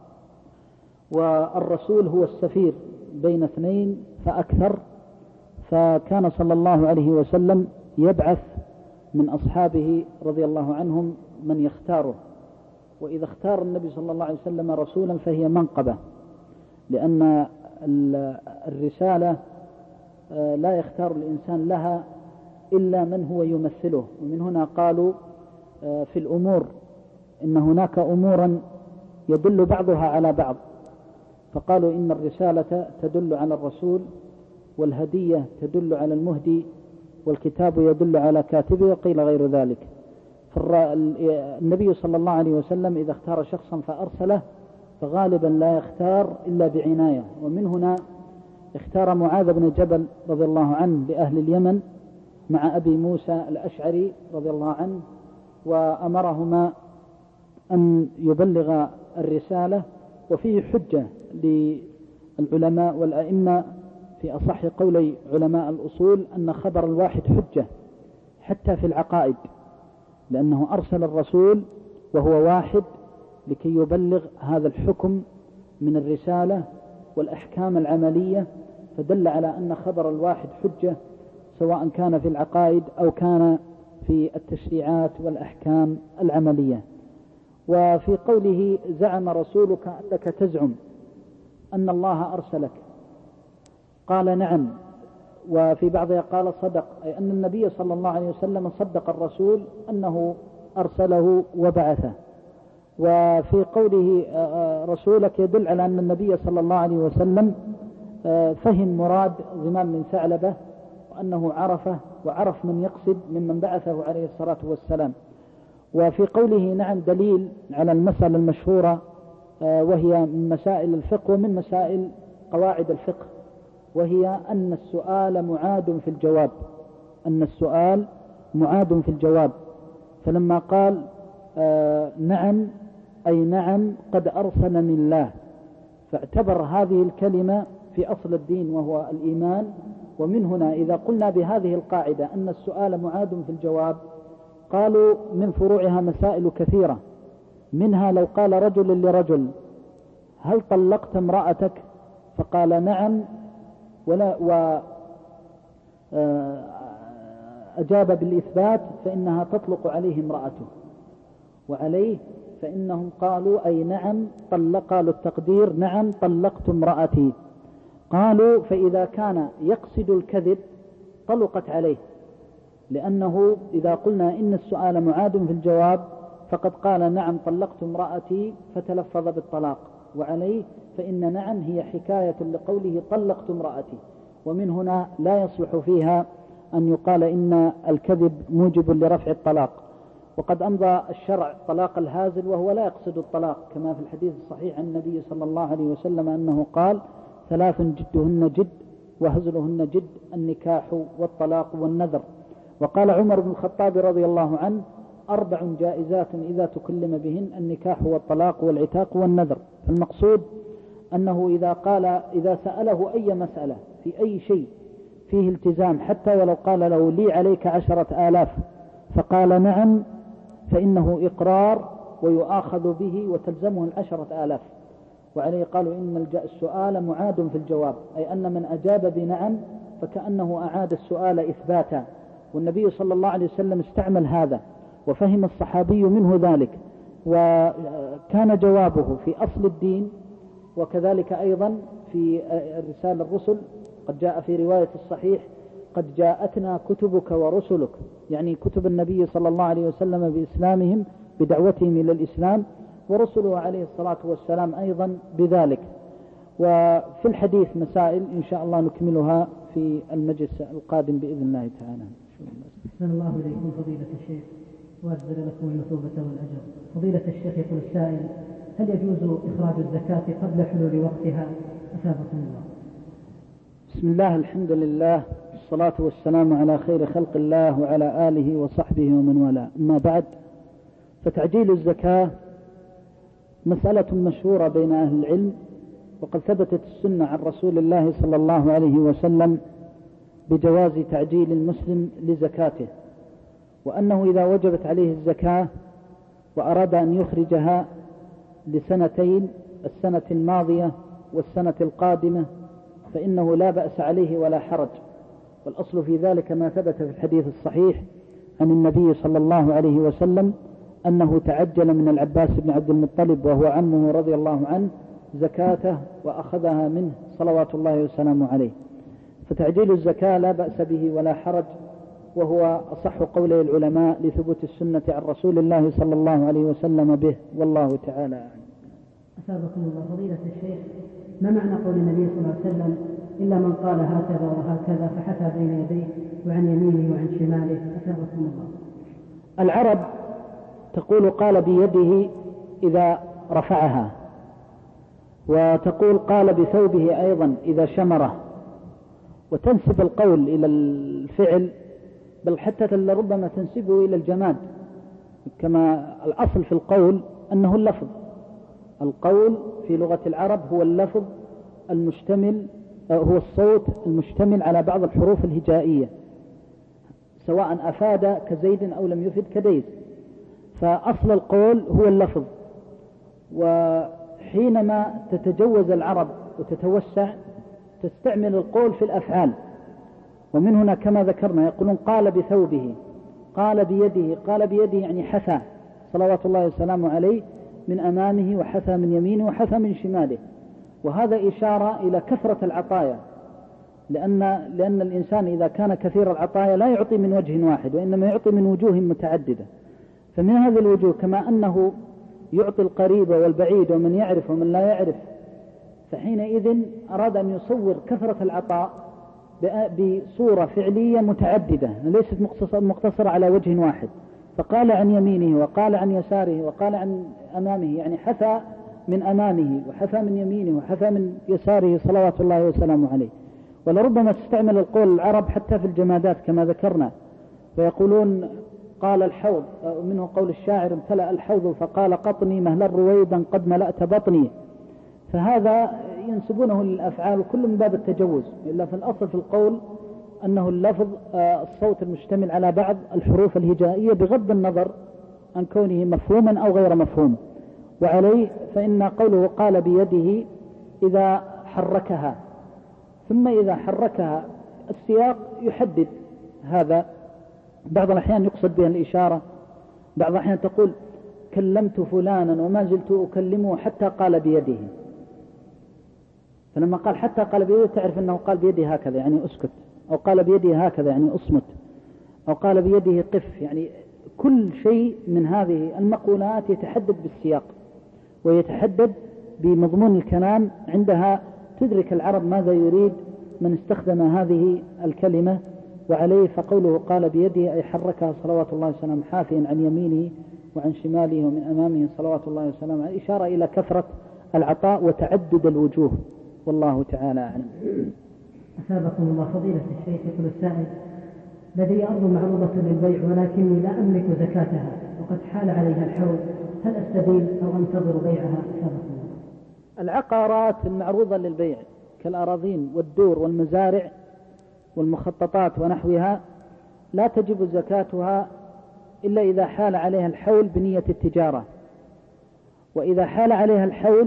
والرسول هو السفير بين اثنين فأكثر. فكان صلى الله عليه وسلم يبعث من أصحابه رضي الله عنهم من يختاره، وإذا اختار النبي صلى الله عليه وسلم رسولا فهي منقبة، لأن الرسالة لا يختار الإنسان لها إلا من هو يمثله. ومن هنا قالوا في الأمور إن هناك أمورا يدل بعضها على بعض، فقالوا إن الرسالة تدل على الرسول، والهدية تدل على المهدي، والكتاب يدل على كاتبه، وقيل غير ذلك. فالنبي صلى الله عليه وسلم إذا اختار شخصا فأرسله فغالبا لا يختار إلا بعناية. ومن هنا اختار معاذ بن جبل رضي الله عنه لأهل اليمن مع أبي موسى الأشعري رضي الله عنه، وأمرهما أن يبلغ الرسالة. وفيه حجة للعلماء والأئمة في أصح قولي علماء الأصول أن خبر الواحد حجة حتى في العقائد، لأنه أرسل الرسول وهو واحد لكي يبلغ هذا الحكم من الرسالة والأحكام العملية، فدل على أن خبر الواحد حجة سواء كان في العقائد أو كان في التشريعات والأحكام العملية. وفي قوله زعم رسولك أنك تزعم أن الله أرسلك، قال نعم، وفي بعضها قال صدق، أي أن النبي صلى الله عليه وسلم صدق الرسول أنه أرسله وبعثه. وفي قوله رسولك يدل على أن النبي صلى الله عليه وسلم فهم مراد ضمام من ثعلبة، وأنه عرفه وعرف من يقصد ممن بعثه عليه الصلاة والسلام. وفي قوله نعم دليل على المسألة المشهورة، وهي من مسائل الفقه ومن مسائل قواعد الفقه، وهي أن السؤال معاد في الجواب، أن السؤال معاد في الجواب. فلما قال آه نعم أي نعم قد أرسلني الله، فاعتبر هذه الكلمة في أصل الدين وهو الإيمان. ومن هنا إذا قلنا بهذه القاعدة أن السؤال معاد في الجواب، قالوا من فروعها مسائل كثيرة، منها لو قال رجل لرجل هل طلقت امرأتك، فقال نعم ولا وأجاب بالإثبات، فإنها تطلق عليه امرأته، وعليه فإنهم قالوا أي نعم طلق، قالوا التقدير نعم طلقت امرأتي. قالوا فإذا كان يقصد الكذب طلقت عليه، لأنه إذا قلنا إن السؤال معاد في الجواب فقد قال نعم طلقت امرأتي فتلفظ بالطلاق، وعليه فإن نعم هي حكاية لقوله طلقت امرأتي، ومن هنا لا يصلح فيها أن يقال إن الكذب موجب لرفع الطلاق. وقد أمضى الشرع طلاق الهازل وهو لا يقصد الطلاق، كما في الحديث الصحيح عن النبي صلى الله عليه وسلم أنه قال ثلاث جدهن جد وهزلهن جد، النكاح والطلاق والنذر. وقال عمر بن الخطاب رضي الله عنه أربع جائزات إذا تكلم بهن النكاح والطلاق والعتاق والنذر. فالمقصود أنه إذا قال إذا سأله أي مسألة في أي شيء فيه التزام، حتى ولو قال له لي عليك عشرة آلاف فقال نعم، فإنه إقرار ويؤاخذ به وتلزمه العشرة آلاف. وعليه قالوا إن السؤال معاد في الجواب، أي أن من أجاب بنعم فكأنه أعاد السؤال إثباتا. والنبي صلى الله عليه وسلم استعمل هذا وفهم الصحابي منه ذلك، وكان جوابه في أصل الدين، وكذلك أيضا في رسالة الرسل. قد جاء في رواية الصحيح قد جاءتنا كتبك ورسلك، يعني كتب النبي صلى الله عليه وسلم بإسلامهم بدعوتهم إلى الإسلام، ورسله عليه الصلاة والسلام أيضا بذلك. وفي الحديث مسائل إن شاء الله نكملها في المجلس القادم بإذن الله تعالى. أحسن الله إليكم فضيلة الشيخ وأجزل لكم المثوبة والأجر. فضيلة الشيخ يقول السائل: هل يجوز إخراج الزكاة قبل حلول وقتها؟ أثابكم الله. بسم الله، الحمد لله، والصلاة والسلام على خير خلق الله وعلى آله وصحبه ومن والاه. أما بعد، فتعجيل الزكاة مسألة مشهورة بين أهل العلم، وقد ثبتت السنة عن رسول الله صلى الله عليه وسلم بجواز تعجيل المسلم لزكاته، وأنه إذا وجبت عليه الزكاة وأراد أن يخرجها لسنتين، السنة الماضية والسنة القادمة، فإنه لا بأس عليه ولا حرج. والأصل في ذلك ما ثبت في الحديث الصحيح عن النبي صلى الله عليه وسلم أنه تعجل من العباس بن عبد المطلب وهو عمه رضي الله عنه زكاته وأخذها منه صلوات الله وسلامه عليه. فتعجيل الزكاة لا بأس به ولا حرج، وهو أصح قولي العلماء لثبوت السنة عن رسول الله صلى الله عليه وسلم به، والله تعالى أعلم. أثابكم الله. فضيلة الشيخ، ما معنى قول النبي صلى الله عليه وسلم: إلا من قال هكذا وهكذا فحثى بين يديه وعن يمينه وعن شماله؟ أثابكم الله. العرب تقول قال بيده إذا رفعها، وتقول قال بثوبه أيضا إذا شمره، وتنسب القول إلى الفعل بل حتى لربما تنسبه إلى الجماد، كما الأصل في القول أنه اللفظ. القول في لغة العرب هو اللفظ المشتمل، هو الصوت المشتمل على بعض الحروف الهجائية، سواء أفاد كزيد أو لم يفد كديز. فأصل القول هو اللفظ، وحينما تتجوز العرب وتتوسع تستعمل القول في الأفعال. ومن هنا كما ذكرنا يقولون قال بثوبه، قال بيده. قال بيده يعني حثى صلوات الله وسلامه عليه من أمامه، وحثى من يمينه، وحثى من شماله. وهذا إشارة إلى كثرة العطايا، لأن, لأن الإنسان إذا كان كثير العطايا لا يعطي من وجه واحد، وإنما يعطي من وجوه متعددة. فمن هذه الوجوه كما أنه يعطي القريب والبعيد ومن يعرف ومن لا يعرف، فحينئذ أراد أن يصور كثرة العطاء بصورة فعلية متعددة ليست مقتصرة على وجه واحد. فقال عن يمينه، وقال عن يساره، وقال عن أمامه، يعني حثى من أمامه، وحثى من يمينه، وحثى من يساره صلوات الله وسلامه عليه. ولربما تستعمل القول العرب حتى في الجمادات كما ذكرنا، فيقولون قال الحوض، منه قول الشاعر امتلأ الحوض فقال قطني مهلا رويدا قد ملأت بطني. فهذا ينسبونه للأفعال، وكل من باب التجوز، إلا في الأصل في القول أنه اللفظ الصوت المشتمل على بعض الحروف الهجائية بغض النظر عن كونه مفهوما أو غير مفهوم. وعليه فإن قوله قال بيده إذا حركها، ثم إذا حركها السياق يحدد هذا. بعض الأحيان يقصد بها الإشارة، بعض الأحيان تقول كلمت فلانا وما زلت أكلمه حتى قال بيده. فلما قال حتى قال بيده تعرف أنه قال بيده هكذا يعني أسكت، أو قال بيده هكذا يعني أصمت، أو قال بيده قف. يعني كل شيء من هذه المقولات يتحدد بالسياق ويتحدد بمضمون الكلام. عندها تدرك العرب ماذا يريد من استخدم هذه الكلمة. وعليه فقوله قال بيده أي حركها صلوات الله وسلامه حافيا عن يمينه وعن شماله ومن أمامه صلوات الله وسلامه، إشارة إلى كثرة العطاء وتعدد الوجوه، والله تعالى أعلم. أثابكم الله. فضيلة الشيخ يقول السائل: لدي أرض معروضة للبيع ولكني لا أملك زكاتها وقد حال عليها الحول، هل أستدين أو أنتظر بيعها؟ أثابكم الله. العقارات المعروضة للبيع كالأراضين والدور والمزارع والمخططات ونحوها لا تجب زكاتها إلا إذا حال عليها الحول بنية التجارة، وإذا حال عليها الحول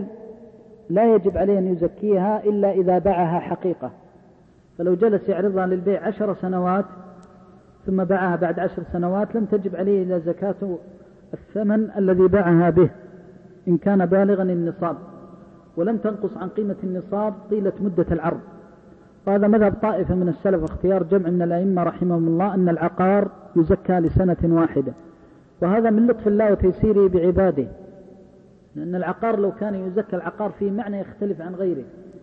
لا يجب عليه أن يزكيها إلا إذا باعها حقيقة. فلو جلس يعرضها للبيع عشر سنوات ثم باعها بعد عشر سنوات لم تجب عليه إلا زكاة الثمن الذي باعها به إن كان بالغا النصاب، ولم تنقص عن قيمة النصاب طيلة مدة العرض. وهذا مذهب طائفة من السلف واختيار جمع من الأئمة رحمهم الله أن العقار يزكى لسنة واحدة، وهذا من لطف الله وتيسيره بعباده، لأن العقار لو كان يزكى العقار فيه معنى يختلف عن غيره،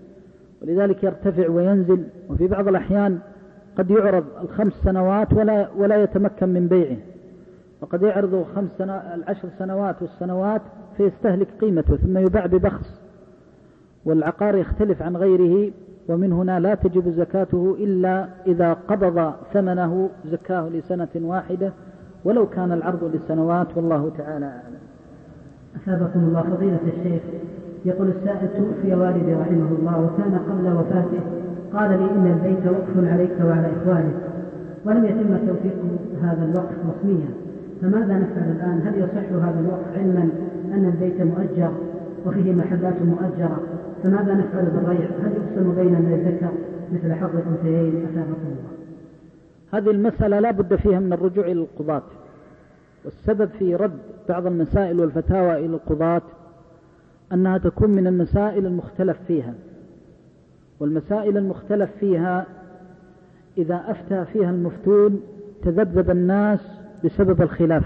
ولذلك يرتفع وينزل. وفي بعض الأحيان قد يعرض الخمس سنوات ولا, ولا يتمكن من بيعه، وقد يعرض خمس سنو... العشر سنوات والسنوات فيستهلك قيمته ثم يباع ببخس، والعقار يختلف عن غيره. ومن هنا لا تجب زكاته إلا إذا قبض ثمنه زكاه لسنة واحدة ولو كان العرض لسنوات، والله تعالى أعلم. أثابكم الله. فضيلة الشيخ يقول السائل: توفي والدي رحمه الله وكان قبل وفاته قال لي إن البيت وقف عليك وعلى إخوانك، ولم يتم توثيق هذا الوقف رسميا، فماذا نفعل الآن؟ هل يصح هذا الوقف علما أن البيت مؤجر وفيه محلات مؤجرة؟ فماذا نفعل بالريع؟ هل يقسم بين من الذكر مثل حظ الأنثيين؟ أثابكم الله. هذه المسألة لا بد فيها من الرجوع إلى القضاة، والسبب في رد بعض المسائل والفتاوى إلى القضاة أنها تكون من المسائل المختلف فيها، والمسائل المختلف فيها إذا أفتى فيها المفتون تذبذب الناس بسبب الخلاف.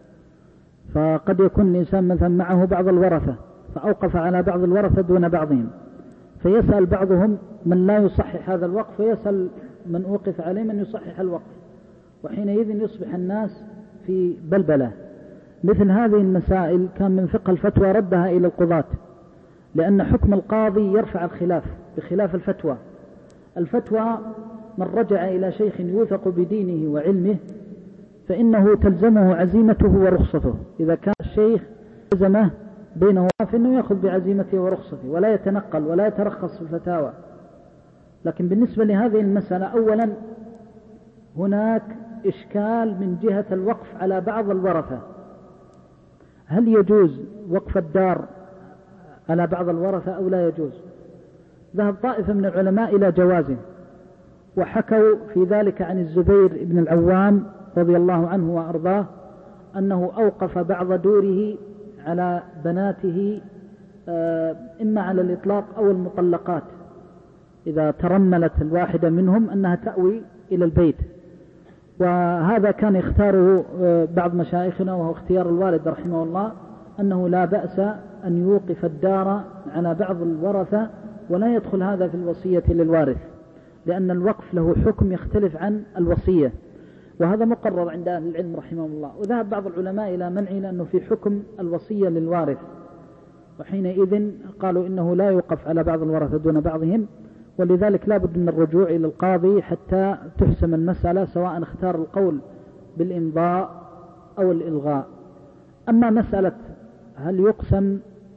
فقد يكون الإنسان مثلا معه بعض الورثة فأوقف على بعض الورثة دون بعضهم، فيسأل بعضهم من لا يصحح هذا الوقف، ويسأل من أوقف عليه من يصحح الوقف، وحينئذ يصبح الناس في بلبلة. مثل هذه المسائل كان من فقه الفتوى ردها إلى القضاة، لأن حكم القاضي يرفع الخلاف بخلاف الفتوى. الفتوى من رجع إلى شيخ يوثق بدينه وعلمه فإنه تلزمه عزيمته ورخصته. إذا كان الشيخ لزمه بينه فإنه يأخذ بعزيمته ورخصته ولا يتنقل ولا يترخص في الفتاوى. لكن بالنسبة لهذه المسألة، أولا هناك إشكال من جهة الوقف على بعض الورثة. هل يجوز وقف الدار على بعض الورثة أو لا يجوز؟ ذهب طائفة من العلماء إلى جوازه، وحكوا في ذلك عن الزبير بن العوام رضي الله عنه وأرضاه أنه أوقف بعض دوره على بناته، إما على الإطلاق أو المطلقات، إذا ترملت الواحدة منهم أنها تأوي إلى البيت. وهذا كان يختاره بعض مشايخنا وهو اختيار الوالد رحمه الله، أنه لا بأس أن يوقف الدار على بعض الورثة ولا يدخل هذا في الوصية للوارث، لأن الوقف له حكم يختلف عن الوصية، وهذا مقرر عند أهل العلم رحمه الله. وذهب بعض العلماء إلى منعه لأنه في حكم الوصية للوارث، وحينئذ قالوا إنه لا يوقف على بعض الورثة دون بعضهم، ولذلك لا بد من الرجوع إلى القاضي حتى تحسم المسألة، سواء اختار القول بالإمضاء أو الإلغاء. أما مسألة هل يقسم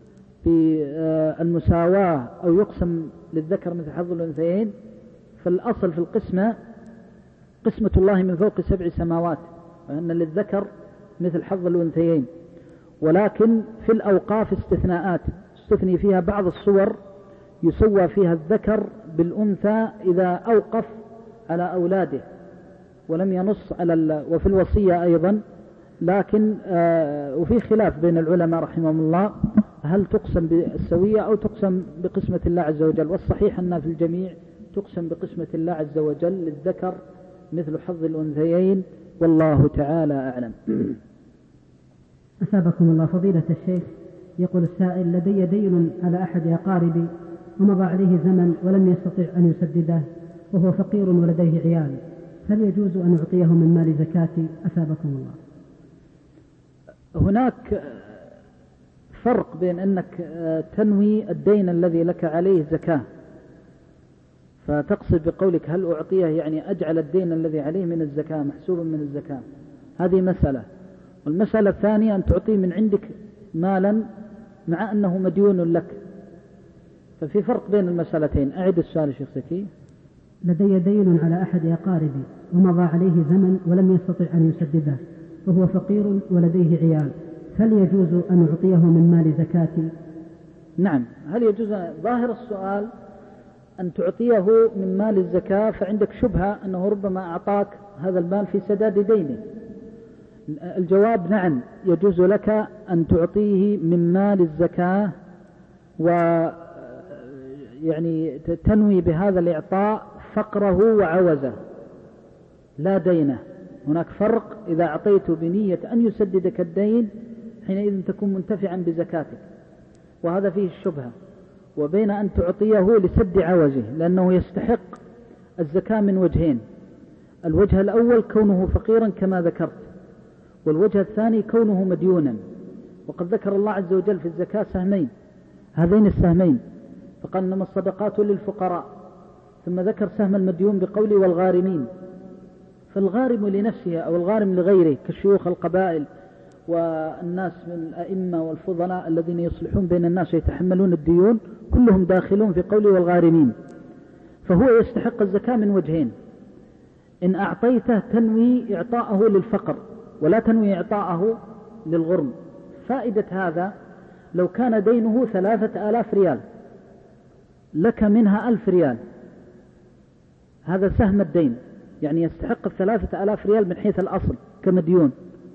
بالمساواة أو يقسم للذكر مثل حظ الأنثيين، فالأصل في القسمة قسمة الله من فوق سبع سماوات، وأن للذكر مثل حظ الأنثيين. ولكن في الأوقاف استثناءات، استثني فيها بعض الصور يسوى فيها الذكر بالأنثى إذا أوقف على أولاده ولم ينص على، وفي الوصية أيضا. لكن آه وفي خلاف بين العلماء رحمهم الله هل تقسم بالسوية أو تقسم بقسمة الله عز وجل، والصحيح أنها في الجميع تقسم بقسمة الله عز وجل للذكر مثل حظ الأنثيين، والله تعالى أعلم. أثابكم الله فضيلة الشيخ. يقول السائل: لدي دين على أحد أقاربي ومضى عليه زمن ولم يستطع أن يسدده وهو فقير ولديه عيال، هل يجوز أن أعطيه من مال زكاتي؟ أثابكم الله. هناك فرق بين أنك تنوي الدين الذي لك عليه زكاة، فتقصد بقولك هل أعطيه يعني أجعل الدين الذي عليه من الزكاة محسوبا من الزكاة، هذه مسألة. والمسألة الثانية أن تعطيه من عندك مالا مع أنه مديون لك، ففي فرق بين المسألتين. أعد السؤال شيخ زكي. لدي دين على أحد أقاربي ومضى عليه زمن ولم يستطع أن يسدده وهو فقير ولديه عيال، هل يجوز أن أعطيه من مال زكاتي؟ نعم. هل يجوز؟ ظاهر السؤال أن تعطيه من مال الزكاة، فعندك شبهة أنه ربما أعطاك هذا المال في سداد دينه. الجواب نعم، يجوز لك أن تعطيه من مال الزكاة، و يعني تنوي بهذا الإعطاء فقره وعوزه لا دينه. هناك فرق، إذا أعطيت بنية أن يسددك الدين حينئذ تكون منتفعا بزكاتك، وهذا فيه الشبهة، وبين أن تعطيه لسد عوزه، لأنه يستحق الزكاة من وجهين: الوجه الأول كونه فقيرا كما ذكرت، والوجه الثاني كونه مديونا. وقد ذكر الله عز وجل في الزكاة سهمين، هذين السهمين، فقال إنما الصدقات للفقراء، ثم ذكر سهم المديون بقوله والغارمين. فالغارم لنفسه أو الغارم لغيره كالشيوخ القبائل والناس من الأئمة والفضلاء الذين يصلحون بين الناس ويتحملون الديون، كلهم داخلون في قوله والغارمين. فهو يستحق الزكاة من وجهين: إن أعطيته تنوي إعطاءه للفقر ولا تنوي إعطاءه للغرم. فائدة هذا: لو كان دينه ثلاثة آلاف ريال لك منها ألف ريال، هذا سهم الدين، يعني يستحق الثلاثة آلاف ريال من حيث الأصل كمديون،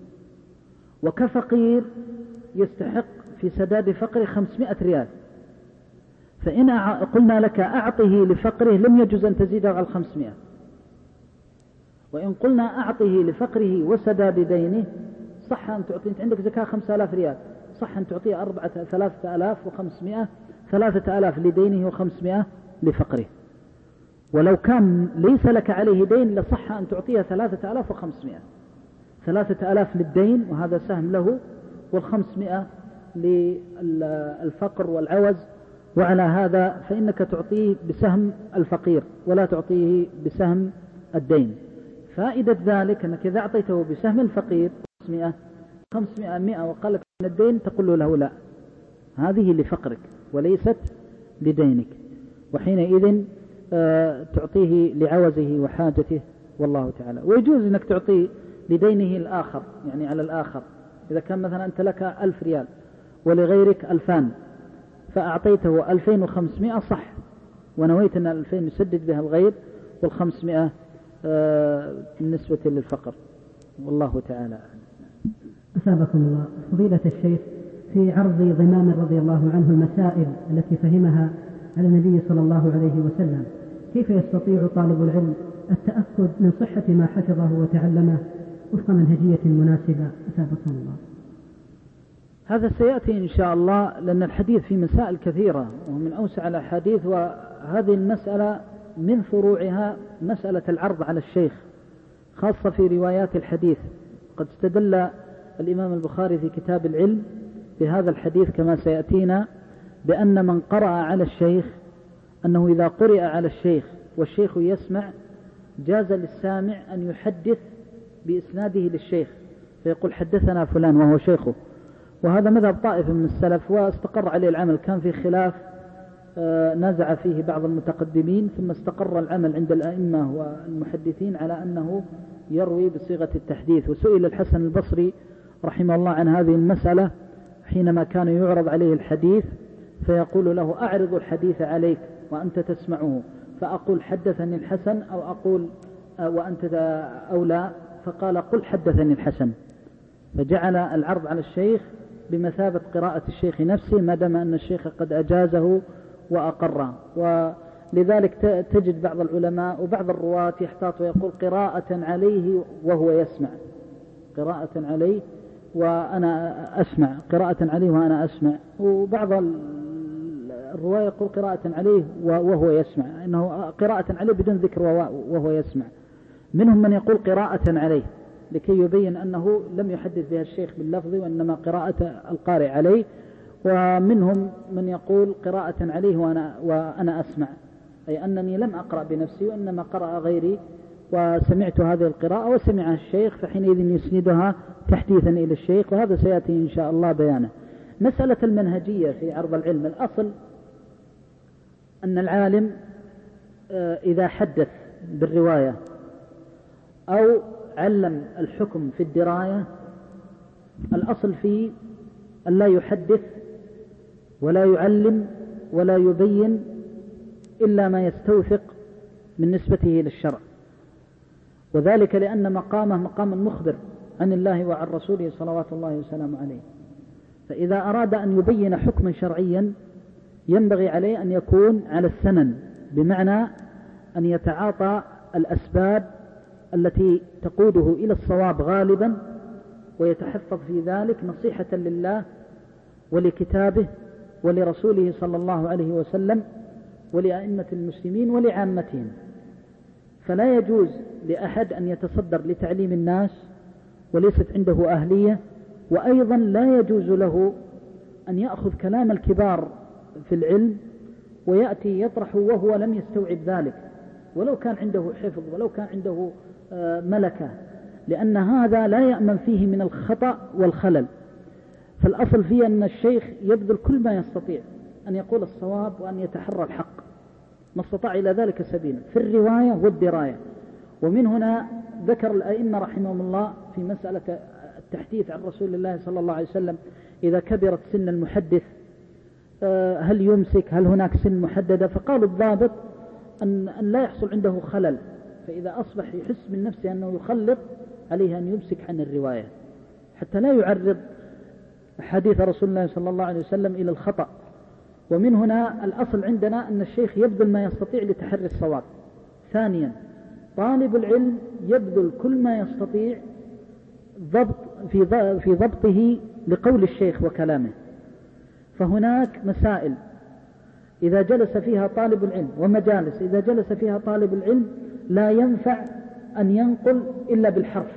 وكفقير يستحق في سداد فقره خمسمائة ريال. فإن قلنا لك أعطه لفقره لم يجوز أن تزيده على الخمسمائة، وإن قلنا أعطه لفقره وسداد دينه صح أن تعطيه. أنت عندك زكاة خمسة آلاف ريال، صح أن تعطيه أربعة ثلاثة آلاف وخمسمائة، ثلاثة آلاف لدينه وخمسمائة لفقره. ولو كان ليس لك عليه دين لصح أن تعطيه ثلاثة آلاف وخمسمائة، ثلاثة آلاف للدين وهذا سهم له، والخمسمائة للفقر والعوز وعلى هذا فإنك تعطيه بسهم الفقير ولا تعطيه بسهم الدين. فائدة ذلك أنك إذا أعطيته بسهم الفقير خمسمائة خمسمائة مئة وقال لك من الدين تقول له لا، هذه لفقرك وليست لدينك، وحينئذ آه تعطيه لعوزه وحاجته والله تعالى. ويجوز أنك تعطيه لدينه الآخر، يعني على الآخر، إذا كان مثلا أنت لك ألف ريال ولغيرك ألفان فأعطيته ألفين وخمسمائة صح، ونويت أن الألفين يسدد بها الغير والخمسمائة آه بالنسبة للفقر والله تعالى. أثابكم الله. فضيلة الشيخ، في عرض ضمام رضي الله عنه المسائل التي فهمها على النبي صلى الله عليه وسلم، كيف يستطيع طالب العلم التأكد من صحة ما حفظه وتعلمه وفق منهجية مناسبة؟ أثابكم الله. هذا سيأتي إن شاء الله، لأن الحديث في مسائل كثيرة ومن أوسع الأحاديث، وهذه المسألة من فروعها مسألة العرض على الشيخ خاصة في روايات الحديث. قد استدل الإمام البخاري في كتاب العلم بهذا الحديث كما سيأتينا، بأن من قرأ على الشيخ أنه إذا قرأ على الشيخ والشيخ يسمع جاز للسامع أن يحدث بإسناده للشيخ فيقول حدثنا فلان وهو شيخه. وهذا مذهب طائفة من السلف واستقر عليه العمل، كان في خلاف نازع فيه بعض المتقدمين، ثم استقر العمل عند الأئمة والمحدثين على أنه يروي بصيغة التحديث. وسئل الحسن البصري رحمه الله عن هذه المسألة حينما كان يعرض عليه الحديث فيقول له أعرض الحديث عليك وأنت تسمعه، فأقول حدثني الحسن أو أقول وأنت أو لا، فقال قل حدثني الحسن، فجعل العرض على الشيخ بمثابة قراءة الشيخ نفسه ما دام أن الشيخ قد أجازه وأقره. ولذلك تجد بعض العلماء وبعض الرواة يحتاط ويقول قراءة عليه وهو يسمع، قراءة عليه وأنا أسمع، قراءة عليه وأنا أسمع. وبعض الرواية يقول قراءة عليه وهو يسمع، إنه قراءة عليه بدون ذكر وهو يسمع. منهم من يقول قراءة عليه لكي يبين أنه لم يحدث بها الشيخ باللفظ وإنما قراءة القارئ عليه. ومنهم من يقول قراءة عليه وأنا, وأنا أسمع، أي أنني لم أقرأ بنفسي وإنما قرأ غيري وسمعت هذه القراءة وسمعها الشيخ، فحينئذ يسندها تحديثا إلى الشيخ، وهذا سيأتي إن شاء الله بيانه. مسألة المنهجية في عرض العلم، الأصل أن العالم إذا حدث بالرواية أو علم الحكم في الدراية، الأصل فيه أن لا يحدث ولا يعلم ولا يبين إلا ما يستوثق من نسبته للشرع، وذلك لأن مقامه مقام مخبر عن الله وعن رسوله صلوات الله وسلامه عليه. فإذا أراد أن يبين حكما شرعيا ينبغي عليه أن يكون على السنن، بمعنى أن يتعاطى الأسباب التي تقوده إلى الصواب غالبا، ويتحفظ في ذلك نصيحة لله ولكتابه ولرسوله صلى الله عليه وسلم ولأئمة المسلمين ولعامتهم. فلا يجوز لأحد أن يتصدر لتعليم الناس وليست عنده أهلية، وأيضا لا يجوز له أن يأخذ كلام الكبار في العلم ويأتي يطرح وهو لم يستوعب ذلك ولو كان عنده حفظ ولو كان عنده ملكة، لأن هذا لا يأمن فيه من الخطأ والخلل. فالأصل فيه أن الشيخ يبذل كل ما يستطيع أن يقول الصواب وأن يتحرى الحق ما استطاع إلى ذلك سبيلا في الرواية والدراية. ومن هنا ذكر الأئمة رحمهم الله في مسألة التحديث عن رسول الله صلى الله عليه وسلم إذا كبرت سن المحدث هل يمسك، هل هناك سن محددة؟ فقالوا الضابط أن لا يحصل عنده خلل، فإذا أصبح يحس من نفسه أنه يخلط عليه أن يمسك عن الرواية حتى لا يعرض حديث رسول الله صلى الله عليه وسلم إلى الخطأ. ومن هنا الأصل عندنا أن الشيخ يبذل ما يستطيع لتحري الصواب. ثانيا، طالب العلم يبذل كل ما يستطيع ضبط في في ضبطه لقول الشيخ وكلامه. فهناك مسائل إذا جلس فيها طالب العلم ومجالس إذا جلس فيها طالب العلم لا ينفع أن ينقل إلا بالحرف،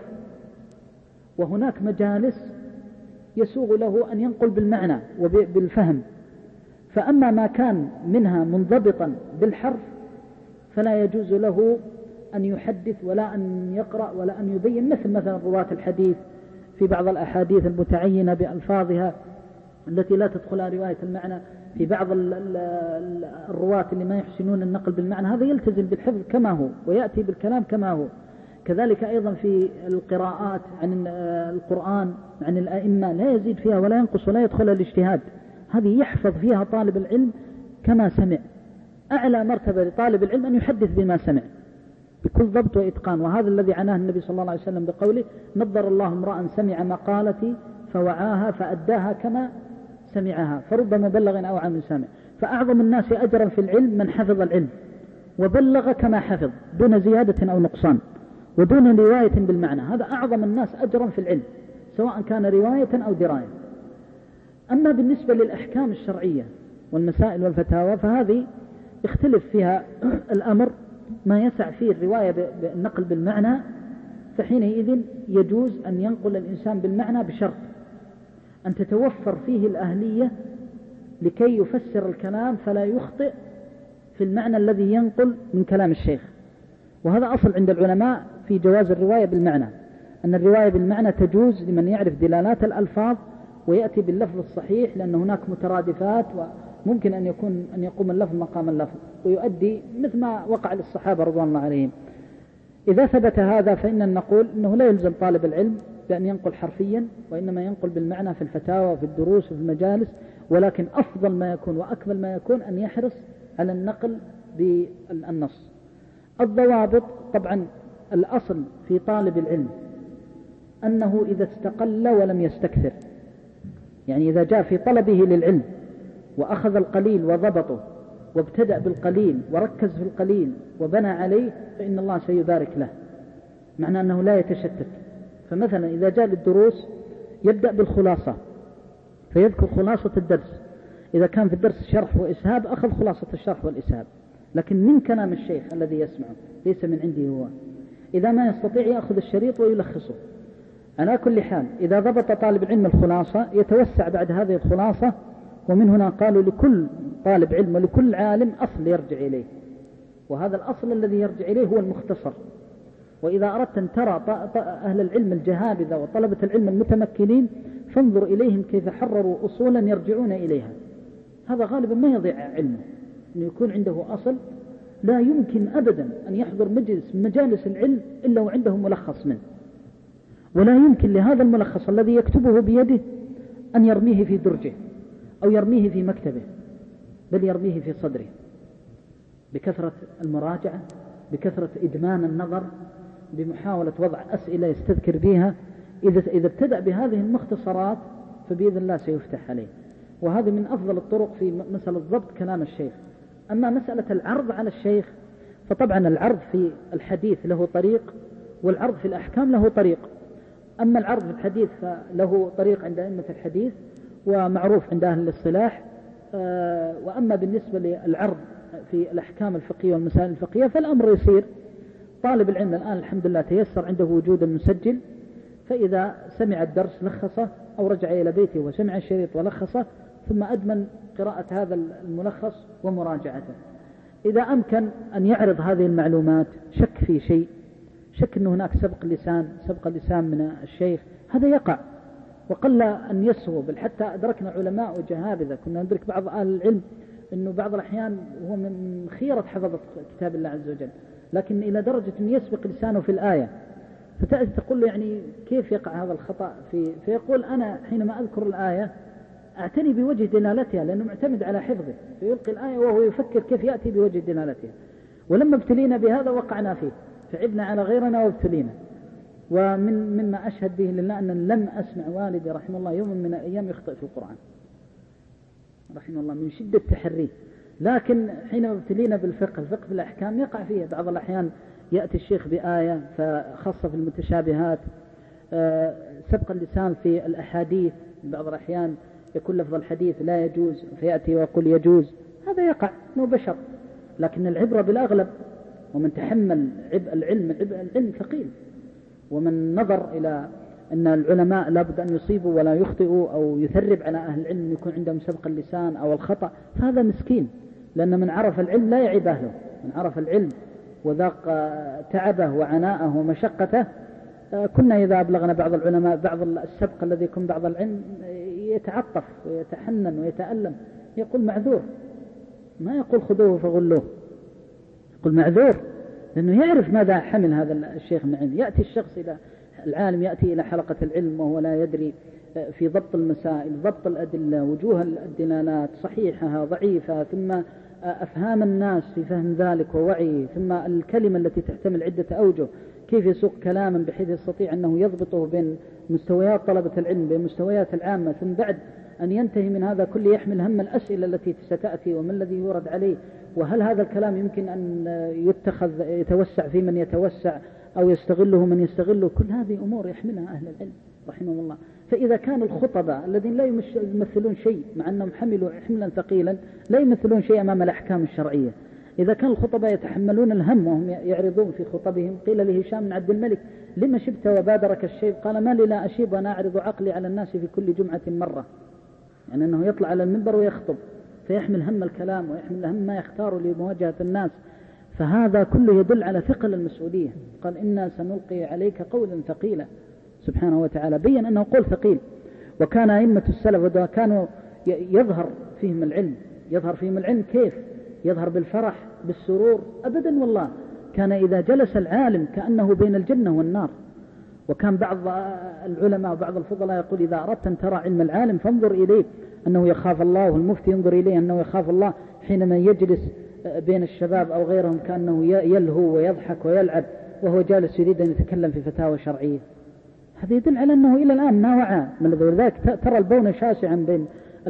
وهناك مجالس يسوغ له أن ينقل بالمعنى وبالفهم. فأما ما كان منها منضبطا بالحرف فلا يجوز له أن يحدث ولا أن يقرأ ولا أن يبين، مثل مثلا رواة الحديث في بعض الأحاديث المتعينة بألفاظها التي لا تدخلها رواية المعنى، في بعض الرواة اللي ما يحسنون النقل بالمعنى، هذا يلتزم بالحفظ كما هو ويأتي بالكلام كما هو. كذلك أيضا في القراءات عن القرآن عن الأئمة لا يزيد فيها ولا ينقص ولا يدخل الاجتهاد، هذه يحفظ فيها طالب العلم كما سمع. أعلى مرتبة لطالب العلم أن يحدث بما سمع بكل ضبط وإتقان، وهذا الذي عناه النبي صلى الله عليه وسلم بقوله: نضر الله امرأ سمع مقالتي فوعاها فأداها كما سمعها فرب مبلغ أو عام سامع. فأعظم الناس أجرا في العلم من حفظ العلم وبلغ كما حفظ دون زيادة أو نقصان ودون رواية بالمعنى، هذا أعظم الناس أجرا في العلم سواء كان رواية أو دراية. أما بالنسبة للأحكام الشرعية والمسائل والفتاوى فهذه يختلف فيها الأمر، ما يسع فيه الرواية بالنقل بالمعنى فحينئذ يجوز أن ينقل الإنسان بالمعنى بشرط أن تتوفر فيه الأهلية لكي يفسر الكلام فلا يخطئ في المعنى الذي ينقل من كلام الشيخ. وهذا أصل عند العلماء في جواز الرواية بالمعنى، أن الرواية بالمعنى تجوز لمن يعرف دلالات الألفاظ ويأتي باللفظ الصحيح، لأن هناك مترادفات وممكن أن يكون أن يقوم اللفظ مقام اللفظ ويؤدي مثل ما وقع للصحابة رضوان الله عليهم. إذا ثبت هذا فإننا نقول أنه لا يلزم طالب العلم بأن ينقل حرفيا، وإنما ينقل بالمعنى في الفتاوى وفي الدروس وفي المجالس، ولكن أفضل ما يكون وأكمل ما يكون أن يحرص على النقل بالنص. الضوابط طبعا الأصل في طالب العلم أنه إذا استقل ولم يستكثر، يعني إذا جاء في طلبه للعلم وأخذ القليل وضبطه وابتدأ بالقليل وركز في القليل وبنى عليه فإن الله سيبارك له، معنى أنه لا يتشتت. فمثلا إذا جاء للدروس يبدأ بالخلاصة فيذكر خلاصة الدرس، إذا كان في الدرس شرح وإسهاب أخذ خلاصة الشرح والإسهاب، لكن من كلام الشيخ الذي يسمعه ليس من عنده هو. إذا ما يستطيع يأخذ الشريط ويلخصه. على كل حال إذا ضبط طالب العلم الخلاصة يتوسع بعد هذه الخلاصة، ومن هنا قالوا لكل طالب علم ولكل عالم أصل يرجع إليه، وهذا الأصل الذي يرجع إليه هو المختصر. وإذا أردت أن ترى أهل العلم الجهابذة وطلبة العلم المتمكنين فانظر إليهم كيف حرروا أصولا يرجعون إليها، هذا غالبا ما يضيع علمه، أنه يكون عنده أصل لا يمكن أبدا أن يحضر مجلس من مجالس العلم إلا وعنده ملخص منه، ولا يمكن لهذا الملخص الذي يكتبه بيده أن يرميه في درجه أو يرميه في مكتبه، بل يرميه في صدره بكثرة المراجعة، بكثرة إدمان النظر، بمحاولة وضع أسئلة يستذكر بها. إذا إذا ابتدأ بهذه المختصرات فبإذن الله سيفتح عليه، وهذا من أفضل الطرق في مسألة ضبط كلام الشيخ. أما مسألة العرض على الشيخ فطبعا العرض في الحديث له طريق، والعرض في الأحكام له طريق. أما العرض في الحديث فله طريق عند أئمة الحديث ومعروف عند أهل الاصطلاح، وأما بالنسبة للعرض في الأحكام الفقهية والمسائل الفقهية فالأمر يسير. طالب العلم الآن الحمد لله تيسر عنده وجود المسجل، فإذا سمع الدرس لخصه أو رجع إلى بيته وسمع الشريط ولخصه ثم أدمن قراءة هذا الملخص ومراجعته. إذا أمكن أن يعرض هذه المعلومات شك في شيء، شك أن هناك سبق لسان سبق لسان من الشيخ، هذا يقع وقل أن يسهو، بل حتى أدركنا علماء وجهابذة كنا ندرك بعض أهل العلم أنه بعض الأحيان هو من خيرة حفظة كتاب الله عز وجل، لكن إلى درجة أن يسبق لسانه في الآية، فتأتي تقول له يعني كيف يقع هذا الخطأ في فيقول أنا حينما أذكر الآية أعتني بوجه دلالتها لأنه معتمد على حفظه، فيلقي الآية وهو يفكر كيف يأتي بوجه دلالتها. ولما ابتلينا بهذا وقعنا فيه، فعبنا على غيرنا وابتلينا. ومن مما أشهد به لله أن لم أسمع والدي رحمه الله يوم من الأيام يخطئ في القرآن رحمه الله من شدة تحريه، لكن حينما ابتلينا بالفقه الفقه في الأحكام يقع فيه بعض الأحيان يأتي الشيخ بآية فخاصة في المتشابهات، سبق اللسان في الأحاديث بعض الأحيان يكون لفظ الحديث لا يجوز فيأتي ويقول يجوز، هذا يقع إنه بشر، لكن العبرة بالأغلب. ومن تحمل عبء العلم عبء العلم ثقيل، ومن نظر إلى أن العلماء لابد أن يصيبوا ولا يخطئوا، أو يثرب على أهل العلم يكون عندهم سبق اللسان أو الخطأ، فهذا مسكين، لأن من عرف العلم لا يعيب أهله، من عرف العلم وذاق تعبه وعناءه ومشقته. كنا إذا أبلغنا بعض العلماء بعض السبق الذي يكون بعض العلم يتعطف ويتحنن ويتألم، يقول معذور، ما يقول خذوه فغلوه، يقول معذور، لأنه يعرف ماذا حمل هذا الشيخ من العلم. يأتي الشخص إلى العالم، يأتي إلى حلقة العلم وهو لا يدري في ضبط المسائل، ضبط الأدلة، وجوه الدلالات، صحيحها ضعيفة، ثم أفهام الناس في فهم ذلك ووعيه، ثم الكلمة التي تحتمل عدة أوجه، كيف يسوق كلاما بحيث يستطيع أنه يضبطه بين مستويات طلبة العلم، بين مستويات العامة، ثم بعد أن ينتهي من هذا كله يحمل هم الأسئلة التي ستأتي وما الذي يورد عليه، وهل هذا الكلام يمكن أن يتخذ يتوسع في من يتوسع أو يستغله من يستغله. كل هذه أمور يحملها أهل العلم رحمه الله. فإذا كان الخطباء الذين لا يمثلون شيء، مع أنهم حملوا حملا ثقيلا، لا يمثلون شيء أمام الأحكام الشرعية، إذا كان الخطباء يتحملون الهم وهم يعرضون في خطبهم، قيل لهشام بن عبد الملك لما شبت وبادرك الشيب؟ قال ما لي لا أشيب وأنا أعرض عقلي على الناس في كل جمعة مرة، يعني أنه يطلع على المنبر ويخطب فيحمل هم الكلام ويحمل هم ما يختار لمواجهة الناس. فهذا كله يدل على ثقل المسؤولية. قال إنا سنلقي عليك قولا ثقيلا، سبحانه وتعالى بين أنه قول ثقيل. وكان أئمة السلف كانوا يظهر فيهم العلم، يظهر فيهم العلم كيف؟ يظهر بالفرح بالسرور أبدا والله. كان إذا جلس العالم كأنه بين الجنة والنار. وكان بعض العلماء وبعض الفضلاء يقول إذا أردت أن ترى علم العالم فانظر إليه أنه يخاف الله، والمفتي ينظر إليه أنه يخاف الله حينما يجلس بين الشباب أو غيرهم كأنه يلهو ويضحك ويلعب وهو جالس يريد أن يتكلم في فتاوى شرعية. هذا يدل على أنه إلى الآن ما وعى من ذلك. ترى البون شاسعا بين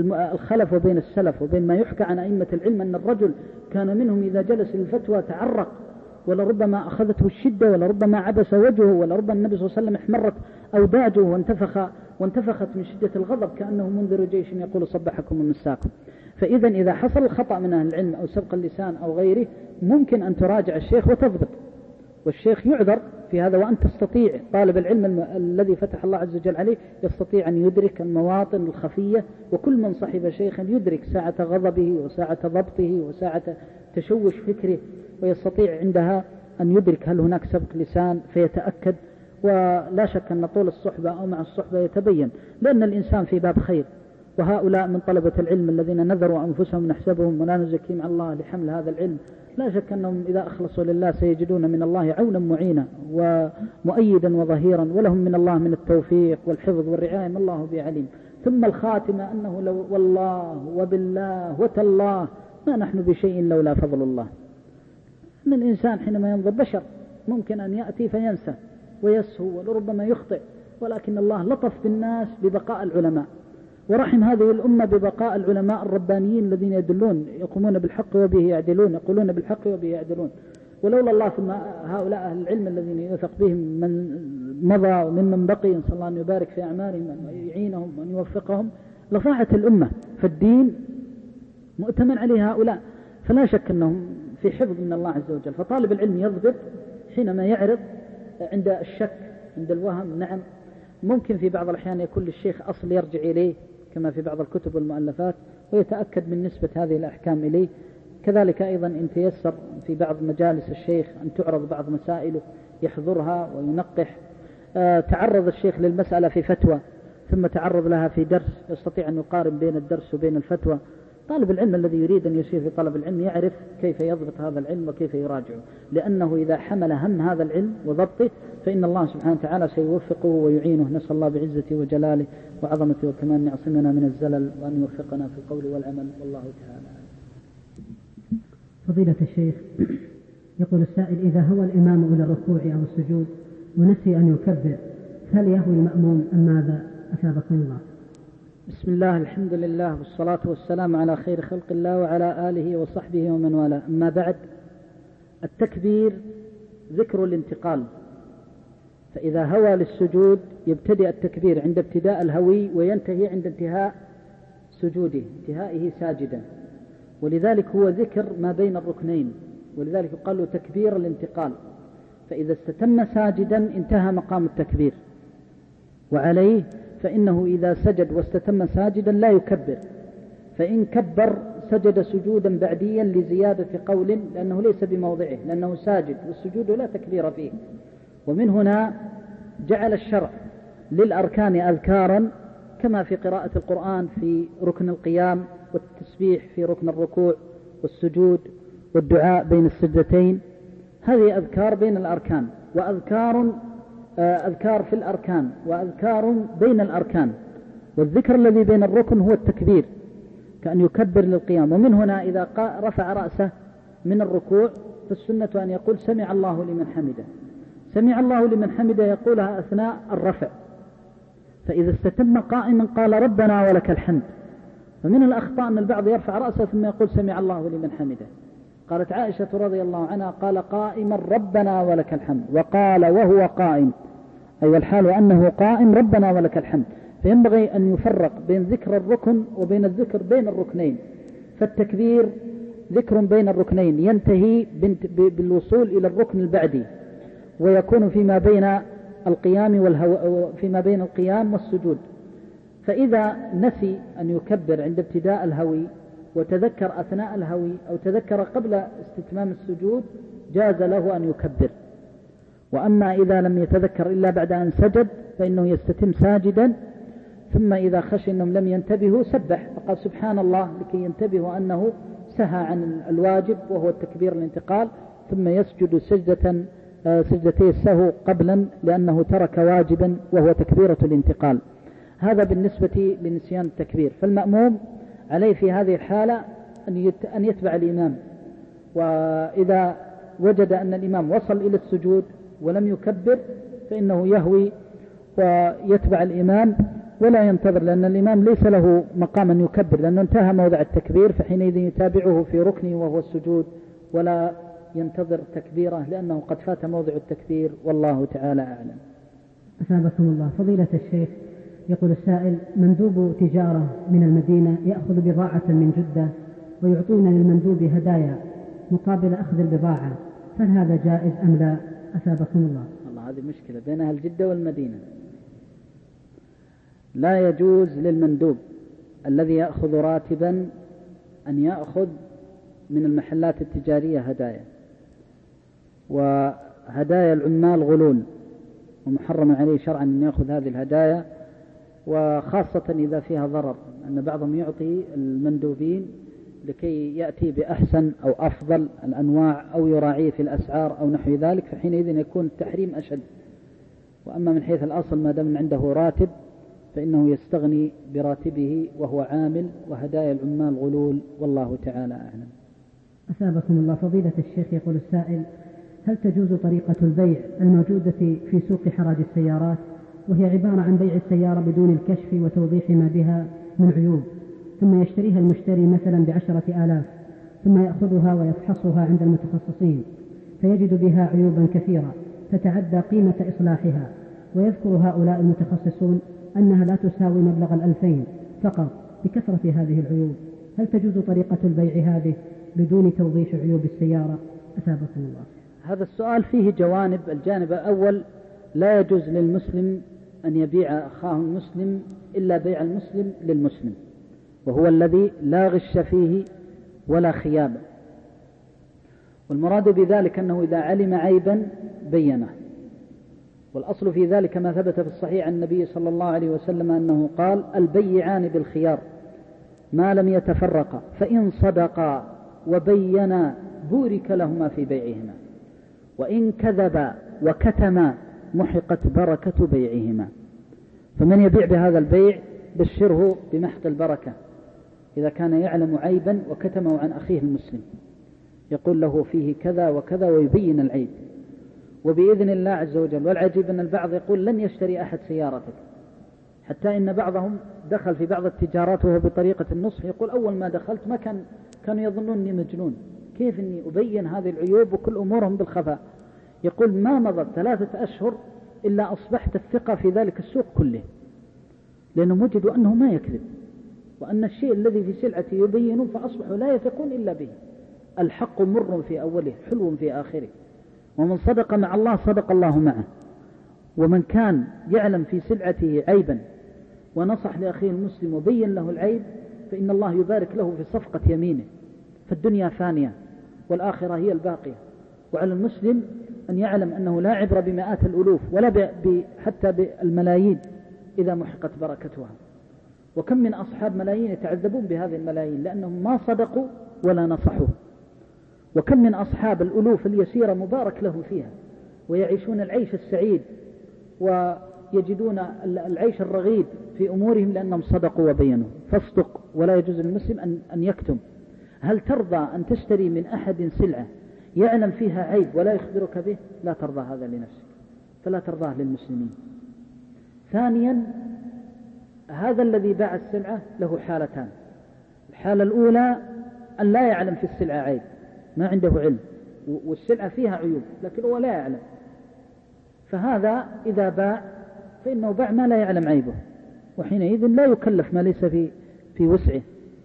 الخلف وبين السلف، وبين ما يحكى عن أئمة العلم أن الرجل كان منهم إذا جلس للفتوى تعرق، ولربما أخذته الشدة، ولربما عبس وجهه، ولربما النبي صلى الله عليه وسلم احمرت أوداجه وانتفخ وانتفخت من شدة الغضب كأنه منذر جيش يقول صبحكم ومساكم. فإذا إذا حصل الخطأ من أهل العلم أو سبق اللسان أو غيره ممكن أن تراجع الشيخ وتضبط، والشيخ يعذر في هذا. وأن تستطيع طالب العلم الم... الذي فتح الله عز وجل عليه يستطيع أن يدرك المواطن الخفية، وكل من صحب شيخا يدرك ساعة غضبه وساعة ضبطه وساعة تشوش فكره، ويستطيع عندها أن يدرك هل هناك سبق لسان فيتأكد. ولا شك أن طول الصحبة أو مع الصحبة يتبين، لأن الإنسان في باب خير. وهؤلاء من طلبة العلم الذين نذروا أنفسهم نحسبهم ولا نزكيهم على الله لحمل هذا العلم، لا شك أنهم إذا أخلصوا لله سيجدون من الله عونا معينا ومؤيدا وظهيرا، ولهم من الله من التوفيق والحفظ والرعاية ما الله بعليم. ثم الخاتمة أنه لو والله وبالله وتالله ما نحن بشيء لولا فضل الله. أن الإنسان حينما ينظر بشر ممكن أن يأتي فينسى ويسهو ولربما يخطئ، ولكن الله لطف بالناس ببقاء العلماء، ورحم هذه الأمة ببقاء العلماء الربانيين الذين يدلون يقومون بالحق وبه يعدلون، يقولون بالحق وبه يعدلون. ولولا الله ثم هؤلاء أهل العلم الذين يوثق بهم من مضى وممن بقي، نسأل الله أن يبارك في أعمالهم وأن يعينهم وأن يوفقهم، لضاعت الأمة. فالدين مؤتمن عليه هؤلاء، فلا شك أنهم في حفظ من الله عز وجل. فطالب العلم يضبط حينما يعرض عند الشك عند الوهم. نعم ممكن في بعض الأحيان يكون للشيخ أصل يرجع إليه كما في بعض الكتب والمؤلفات ويتأكد من نسبة هذه الأحكام إليه. كذلك أيضا إن تيسر في بعض مجالس الشيخ أن تعرض بعض مسائله يحضرها وينقح. آه تعرض الشيخ للمسألة في فتوى ثم تعرض لها في درس، يستطيع أن يقارن بين الدرس وبين الفتوى. طالب العلم الذي يريد أن يسير في طلب العلم يعرف كيف يضبط هذا العلم وكيف يراجعه، لأنه إذا حمل هم هذا العلم وضبطه فإن الله سبحانه وتعالى سيوفقه ويعينه. نسأل الله بعزته وجلاله وعظمته وكمال أن يعصمنا من الزلل وأن يوفقنا في القول والعمل، والله تعالى. فضيلة الشيخ، يقول السائل: إذا هوى الإمام إلى الركوع أو السجود ونسي أن يكبر هل يهوي المأموم أم ماذا؟ أثابكم الله. بسم الله، الحمد لله، والصلاة والسلام على خير خلق الله وعلى آله وصحبه ومن والاه. أما بعد، التكبير ذكر الانتقال، فإذا هوى للسجود يبتدئ التكبير عند ابتداء الهوي وينتهي عند انتهاء سجوده، انتهائه ساجدا، ولذلك هو ذكر ما بين الركنين، ولذلك يقال له تكبير الانتقال. فإذا استتم ساجدا انتهى مقام التكبير، وعليه فإنه إذا سجد واستتم ساجدا لا يكبر، فإن كبر سجد سجودا بعديا لزيادة قول لأنه ليس بموضعه، لأنه ساجد والسجود لا تكبير فيه. ومن هنا جعل الشرع للأركان أذكارا كما في قراءة القرآن في ركن القيام، والتسبيح في ركن الركوع والسجود، والدعاء بين السجدتين. هذه أذكار بين الأركان، وأذكار أذكار في الأركان، وأذكار بين الأركان. والذكر الذي بين الركن هو التكبير كأن يكبر للقيام. ومن هنا إذا رفع رأسه من الركوع فالسنة أن يقول سمع الله لمن حمده. سمع الله لمن حمده يقولها أثناء الرفع، فإذا استتم قائما قال ربنا ولك الحمد. فمن الأخطاء أن البعض يرفع رأسه ثم يقول سمع الله لمن حمده. قالت عائشة رضي الله عنها قال قائما ربنا ولك الحمد، وقال وهو قائم، أي والحال أنه قائم ربنا ولك الحمد. فينبغي أن يفرق بين ذكر الركن وبين الذكر بين الركنين. فالتكبير ذكر بين الركنين ينتهي بالوصول إلى الركن البعدي، ويكون فيما بين القيام والهو... فيما بين القيام والسجود. فإذا نسي أن يكبر عند ابتداء الهوي وتذكر أثناء الهوي أو تذكر قبل استتمام السجود جاز له أن يكبر. وأما إذا لم يتذكر إلا بعد أن سجد فإنه يستتم ساجدا، ثم إذا خشي أنهم لم ينتبهوا سبح فقال سبحان الله لكي ينتبهوا أنه سهى عن الواجب وهو التكبير الانتقال، ثم يسجد سجدة سجدتي السهو قبلا لأنه ترك واجبا وهو تكبيرة الانتقال. هذا بالنسبة لنسيان التكبير. فالمأموم عليه في هذه الحالة أن يتبع الإمام، وإذا وجد أن الإمام وصل إلى السجود ولم يكبر فإنه يهوي ويتبع الإمام ولا ينتظر، لأن الإمام ليس له مقام أن يكبر لأنه انتهى موضع التكبير، فحينئذ يتابعه في ركنه وهو السجود ولا ينتظر تكبيره لأنه قد فات موضع التكبير، والله تعالى أعلم. أثابكم الله. فضيلة الشيخ، يقول السائل: مندوب تجارة من المدينة يأخذ بضاعة من جدة ويعطون للمندوب هدايا مقابل أخذ البضاعة، فهل هذا جائز أم لا؟ أثابكم الله. الله، هذه مشكلة بين أهل جدة والمدينة. لا يجوز للمندوب الذي يأخذ راتبا أن يأخذ من المحلات التجارية هدايا، وهدايا العمال غلول ومحرم عليه شرعا أن يأخذ هذه الهدايا، وخاصة إذا فيها ضرر، أن بعضهم يعطي المندوبين لكي يأتي بأحسن أو أفضل الأنواع أو يراعيه في الأسعار أو نحو ذلك، فحينئذ يكون التحريم أشد. وأما من حيث الأصل ما دام عنده راتب فإنه يستغني براتبه وهو عامل، وهدايا العمال غلول، والله تعالى أعلم. أثابكم الله. فضيلة الشيخ، يقول السائل: هل تجوز طريقة البيع الموجودة في سوق حراج السيارات، وهي عبارة عن بيع السيارة بدون الكشف وتوضيح ما بها من عيوب، ثم يشتريها المشتري مثلا بعشرة آلاف، ثم يأخذها ويفحصها عند المتخصصين فيجد بها عيوبا كثيرة تتعدى قيمة إصلاحها، ويذكر هؤلاء المتخصصون أنها لا تساوي مبلغ الألفين فقط بكثرة هذه العيوب، هل تجوز طريقة البيع هذه بدون توضيح عيوب السيارة؟ أثابكم الله. هذا السؤال فيه جوانب. الجانب الأول: لا يجوز للمسلم أن يبيع أخاه المسلم إلا بيع المسلم للمسلم، وهو الذي لا غش فيه ولا خيابة. والمراد بذلك أنه إذا علم عيبا بينه، والأصل في ذلك ما ثبت في الصحيح عن النبي صلى الله عليه وسلم أنه قال: البيعان بالخيار ما لم يتفرقا، فإن صدقا وبينا بورك لهما في بيعهما، وإن كذبا وكتما محقت بركة بيعهما. فمن يبيع بهذا البيع بشره بمحق البركة إذا كان يعلم عيبا وكتمه عن أخيه المسلم، يقول له فيه كذا وكذا ويبين العيب، وبإذن الله عز وجل. والعجيب أن البعض يقول لن يشتري أحد سيارتك، حتى إن بعضهم دخل في بعض التجارات وهو بطريقة النصح، يقول أول ما دخلت ما كان كانوا يظنوني مجنون، كيف أني أبين هذه العيوب وكل أمورهم بالخفاء. يقول ما مضت ثلاثة أشهر إلا أصبحت الثقة في ذلك السوق كله، لأنهم وجدوا أنه ما يكذب، وأن الشيء الذي في سلعته يبين، فأصبحوا لا يثقون إلا به. الحق مر في أوله حلو في آخره، ومن صدق مع الله صدق الله معه. ومن كان يعلم في سلعته عيبا ونصح لأخيه المسلم وبين له العيب فإن الله يبارك له في صفقة يمينه. فالدنيا فانية والآخرة هي الباقية، وعلى المسلم أن يعلم أنه لا عبرة بمئات الألوف ولا ب... حتى بالملايين إذا محقت بركتها. وكم من أصحاب ملايين يتعذبون بهذه الملايين لأنهم ما صدقوا ولا نصحوا، وكم من أصحاب الألوف اليسيرة مبارك لهم فيها ويعيشون العيش السعيد ويجدون العيش الرغيد في أمورهم لأنهم صدقوا وبينوا. فاصدق، ولا يجوز للمسلم أن, أن يكتم. هل ترضى أن تشتري من أحد سلعة يعلم فيها عيب ولا يخبرك به؟ لا ترضى هذا لنفسك، فلا ترضاه للمسلمين. ثانيا، هذا الذي باع السلعة له حالتان. الحالة الأولى أن لا يعلم في السلعة عيب، ما عنده علم والسلعة فيها عيوب لكن هو لا يعلم، فهذا إذا باع فإنه باع ما لا يعلم عيبه، وحينئذ لا يكلف ما ليس في في وسعه.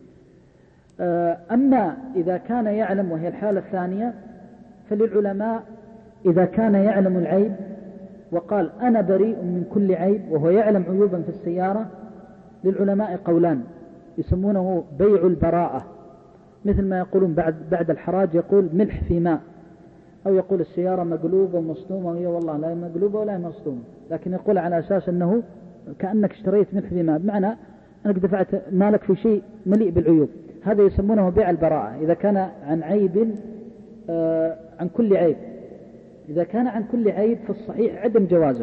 أما إذا كان يعلم، وهي الحالة الثانية، فللعلماء إذا كان يعلم العيب وقال أنا بريء من كل عيب وهو يعلم عيوبا في السيارة، للعلماء قولان يسمونه بيع البراءة، مثل ما يقولون بعد بعد الحراج يقول ملح في ماء، أو يقول السيارة مقلوبة ومصدومة وهي والله لا مقلوبة ولا مصدومة، لكن يقول على أساس أنه كأنك اشتريت ملح في ماء، بمعنى أنك دفعت مالك في شيء مليء بالعيوب. هذا يسمونه بيع البراءة إذا كان عن عيب آه عن كل عيب. إذا كان عن كل عيب فالصحيح عدم جوازه.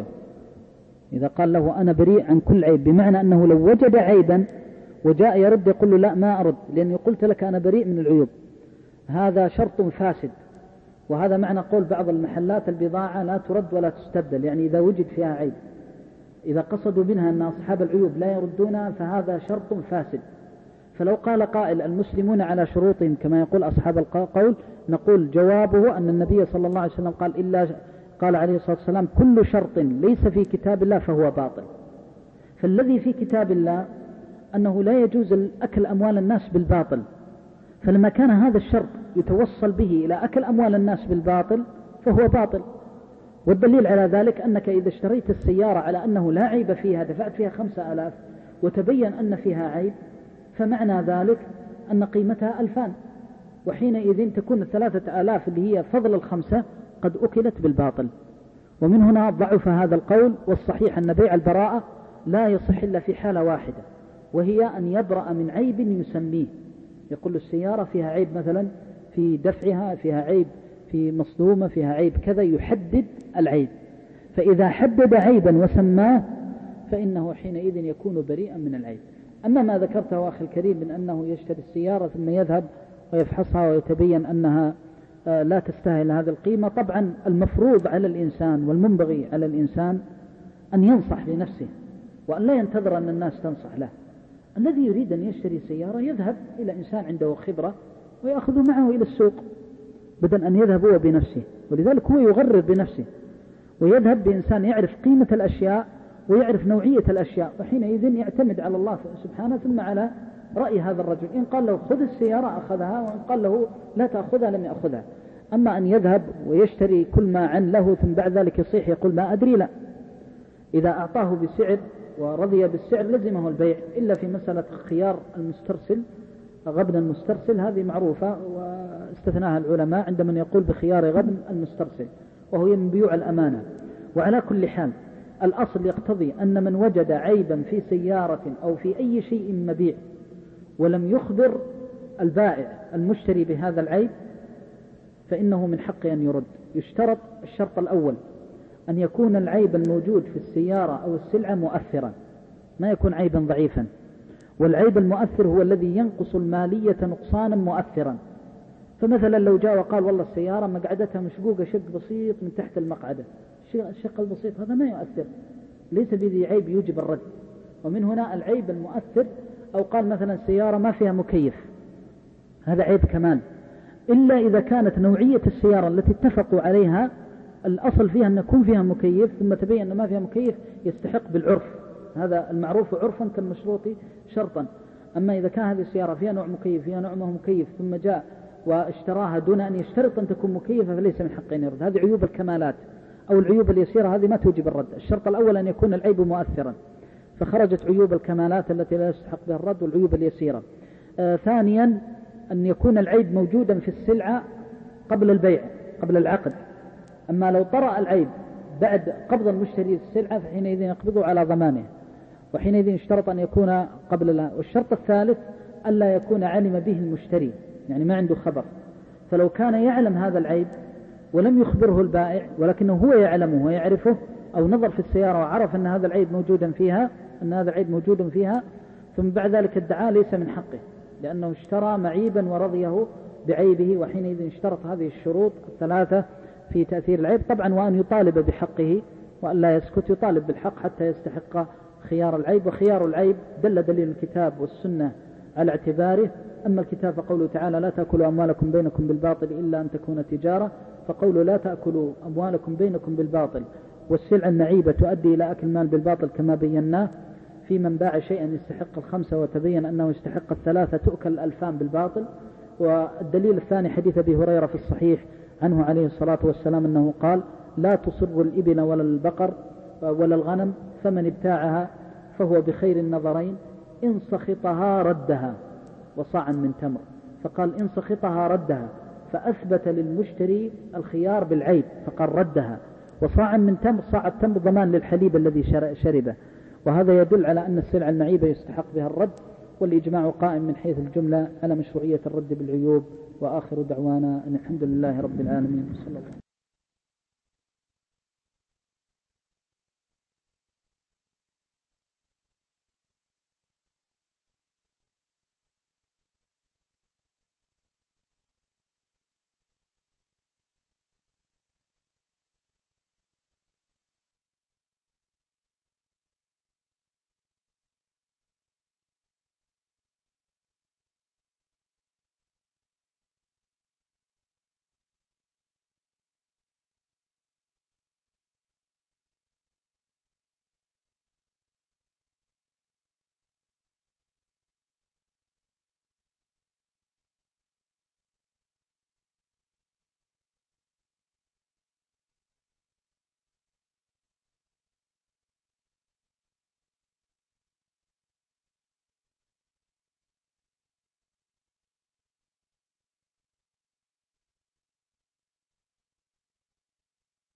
إذا قال له أنا بريء عن كل عيب، بمعنى أنه لو وجد عيبا وجاء يرد يقول له لا ما أرد لأني قلت لك أنا بريء من العيوب، هذا شرط فاسد. وهذا معنى قول بعض المحلات البضاعة لا ترد ولا تستبدل، يعني إذا وجد فيها عيب إذا قصدوا منها أن أصحاب العيوب لا يردونها فهذا شرط فاسد. فلو قال قائل المسلمون على شروطهم كما يقول أصحاب القول، نقول جوابه أن النبي صلى الله عليه وسلم قال إلا قال عليه الصلاة والسلام كل شرط ليس في كتاب الله فهو باطل. فالذي في كتاب الله أنه لا يجوز أكل أموال الناس بالباطل، فلما كان هذا الشرط يتوصل به إلى أكل أموال الناس بالباطل فهو باطل. والدليل على ذلك أنك إذا اشتريت السيارة على أنه لا عيب فيها، دفعت فيها خمسة آلاف وتبين أن فيها عيب، فمعنى ذلك أن قيمتها ألفان، وحينئذ تكون الثلاثة آلاف اللي هي فضل الخمسة قد أكلت بالباطل. ومن هنا ضعف هذا القول، والصحيح أن بيع البراءة لا يصح إلا في حالة واحدة، وهي أن يبرأ من عيب يسميه. يقول السيارة فيها عيب مثلا في دفعها، فيها عيب في مصدومة، فيها عيب كذا، يحدد العيب. فإذا حدد عيبا وسماه فإنه حينئذ يكون بريئا من العيب. أما ما ذكرته أخي الكريم من أنه يشتري السيارة ثم يذهب ويفحصها ويتبين أنها لا تستاهل هذه القيمة، طبعا المفروض على الإنسان والمنبغي على الإنسان أن ينصح لنفسه وأن لا ينتظر أن الناس تنصح له. الذي يريد أن يشتري سيارة يذهب إلى إنسان عنده خبرة ويأخذ معه إلى السوق بدل أن يذهب هو بنفسه، ولذلك هو يغرر بنفسه ويذهب بإنسان يعرف قيمة الأشياء ويعرف نوعية الأشياء، وحينئذ يعتمد على الله سبحانه ثم على رأي هذا الرجل. إن قال له خذ السيارة أخذها، وإن قال له لا تأخذها لم يأخذها. أما أن يذهب ويشتري كل ما عن له ثم بعد ذلك يصيح يقول ما أدري، لا، إذا أعطاه بسعر ورضي بالسعر لزمه البيع، إلا في مسألة خيار المسترسل غبن المسترسل، هذه معروفة واستثناها العلماء عند من يقول بخيار غبن المسترسل، وهو من بيوع الأمانة. وعلى كل حال الأصل يقتضي أن من وجد عيبا في سيارة أو في أي شيء مبيع ولم يخبر البائع المشتري بهذا العيب فإنه من حقه أن يرد. يشترط الشرط الأول أن يكون العيب الموجود في السيارة أو السلعة مؤثرا، ما يكون عيبا ضعيفا، والعيب المؤثر هو الذي ينقص المالية نقصانا مؤثرا. فمثلا لو جاء وقال والله السيارة مقعدتها مشقوقة شق بسيط من تحت المقعدة، الشق البسيط هذا ما يؤثر، ليس بذي عيب يوجب الرد. ومن هنا العيب المؤثر. أو قال مثلا السيارة ما فيها مكيف، هذا عيب كمان، إلا إذا كانت نوعية السيارة التي اتفقوا عليها الأصل فيها أن يكون فيها مكيف ثم تبين أن ما فيها مكيف يستحق بالعرف، هذا المعروف عرفا كالمشروط شرطا. أما إذا كان هذه السيارة فيها نوع مكيف فيها نوع ما هو مكيف ثم جاء واشتراها دون أن يشترط أن تكون مكيفة فليس من حقه أن يرد. هذه عيوب الكمالات. أو العيوب اليسيرة هذه ما توجب الرد. الشرط الأول أن يكون العيب مؤثرا، فخرجت عيوب الكمالات التي لا يستحق بها الرد والعيوب اليسيرة. آه ثانيا أن يكون العيب موجودا في السلعة قبل البيع قبل العقد. أما لو طرأ العيب بعد قبض المشتري السلعة فحينئذ يقبضه على ضمانه، وحينئذ يشترط أن يكون قبل لا. والشرط الثالث ألا يكون علم به المشتري، يعني ما عنده خبر. فلو كان يعلم هذا العيب ولم يخبره البائع ولكنه هو يعلمه ويعرفه، أو نظر في السيارة وعرف أن هذا العيب موجودا فيها أن هذا العيب موجود فيها ثم بعد ذلك ادعاه، ليس من حقه، لأنه اشترى معيبا ورضيه بعيبه، وحينئذ اشترط هذه الشروط الثلاثة في تأثير العيب. طبعا وأن يطالب بحقه وأن لا يسكت، يطالب بالحق حتى يستحق خيار العيب. وخيار العيب دل دليل الكتاب والسنة على اعتباره. أما الكتاب فقوله تعالى لا تأكلوا أموالكم بينكم بالباطل إلا أن تكون تجارة، فقوله لا تأكلوا أموالكم بينكم بالباطل والسلع النعيبة تؤدي إلى أكل المال بالباطل كما بيناه في من باع شيئا يستحق الخمسة وتبين أنه يستحق الثلاثة تؤكل الألفان بالباطل. والدليل الثاني حديث أبي هريرة في الصحيح عنه عليه الصلاة والسلام أنه قال لا تصر الإبل ولا البقر ولا الغنم، فمن ابتاعها فهو بخير النظرين إن سخطها ردها وصاعا من تمر. فقال إن سخطها ردها، فأثبت للمشتري الخيار بالعيب فقال ردها، وصاعا من تمر، صاع التمر ضمان للحليب الذي شربه. وهذا يدل على أن السلع النعيبة يستحق بها الرد، والإجماع قائم من حيث الجملة على مشروعية الرد بالعيوب. وآخر دعوانا أن الحمد لله رب العالمين. صلى الله عليه وسلم.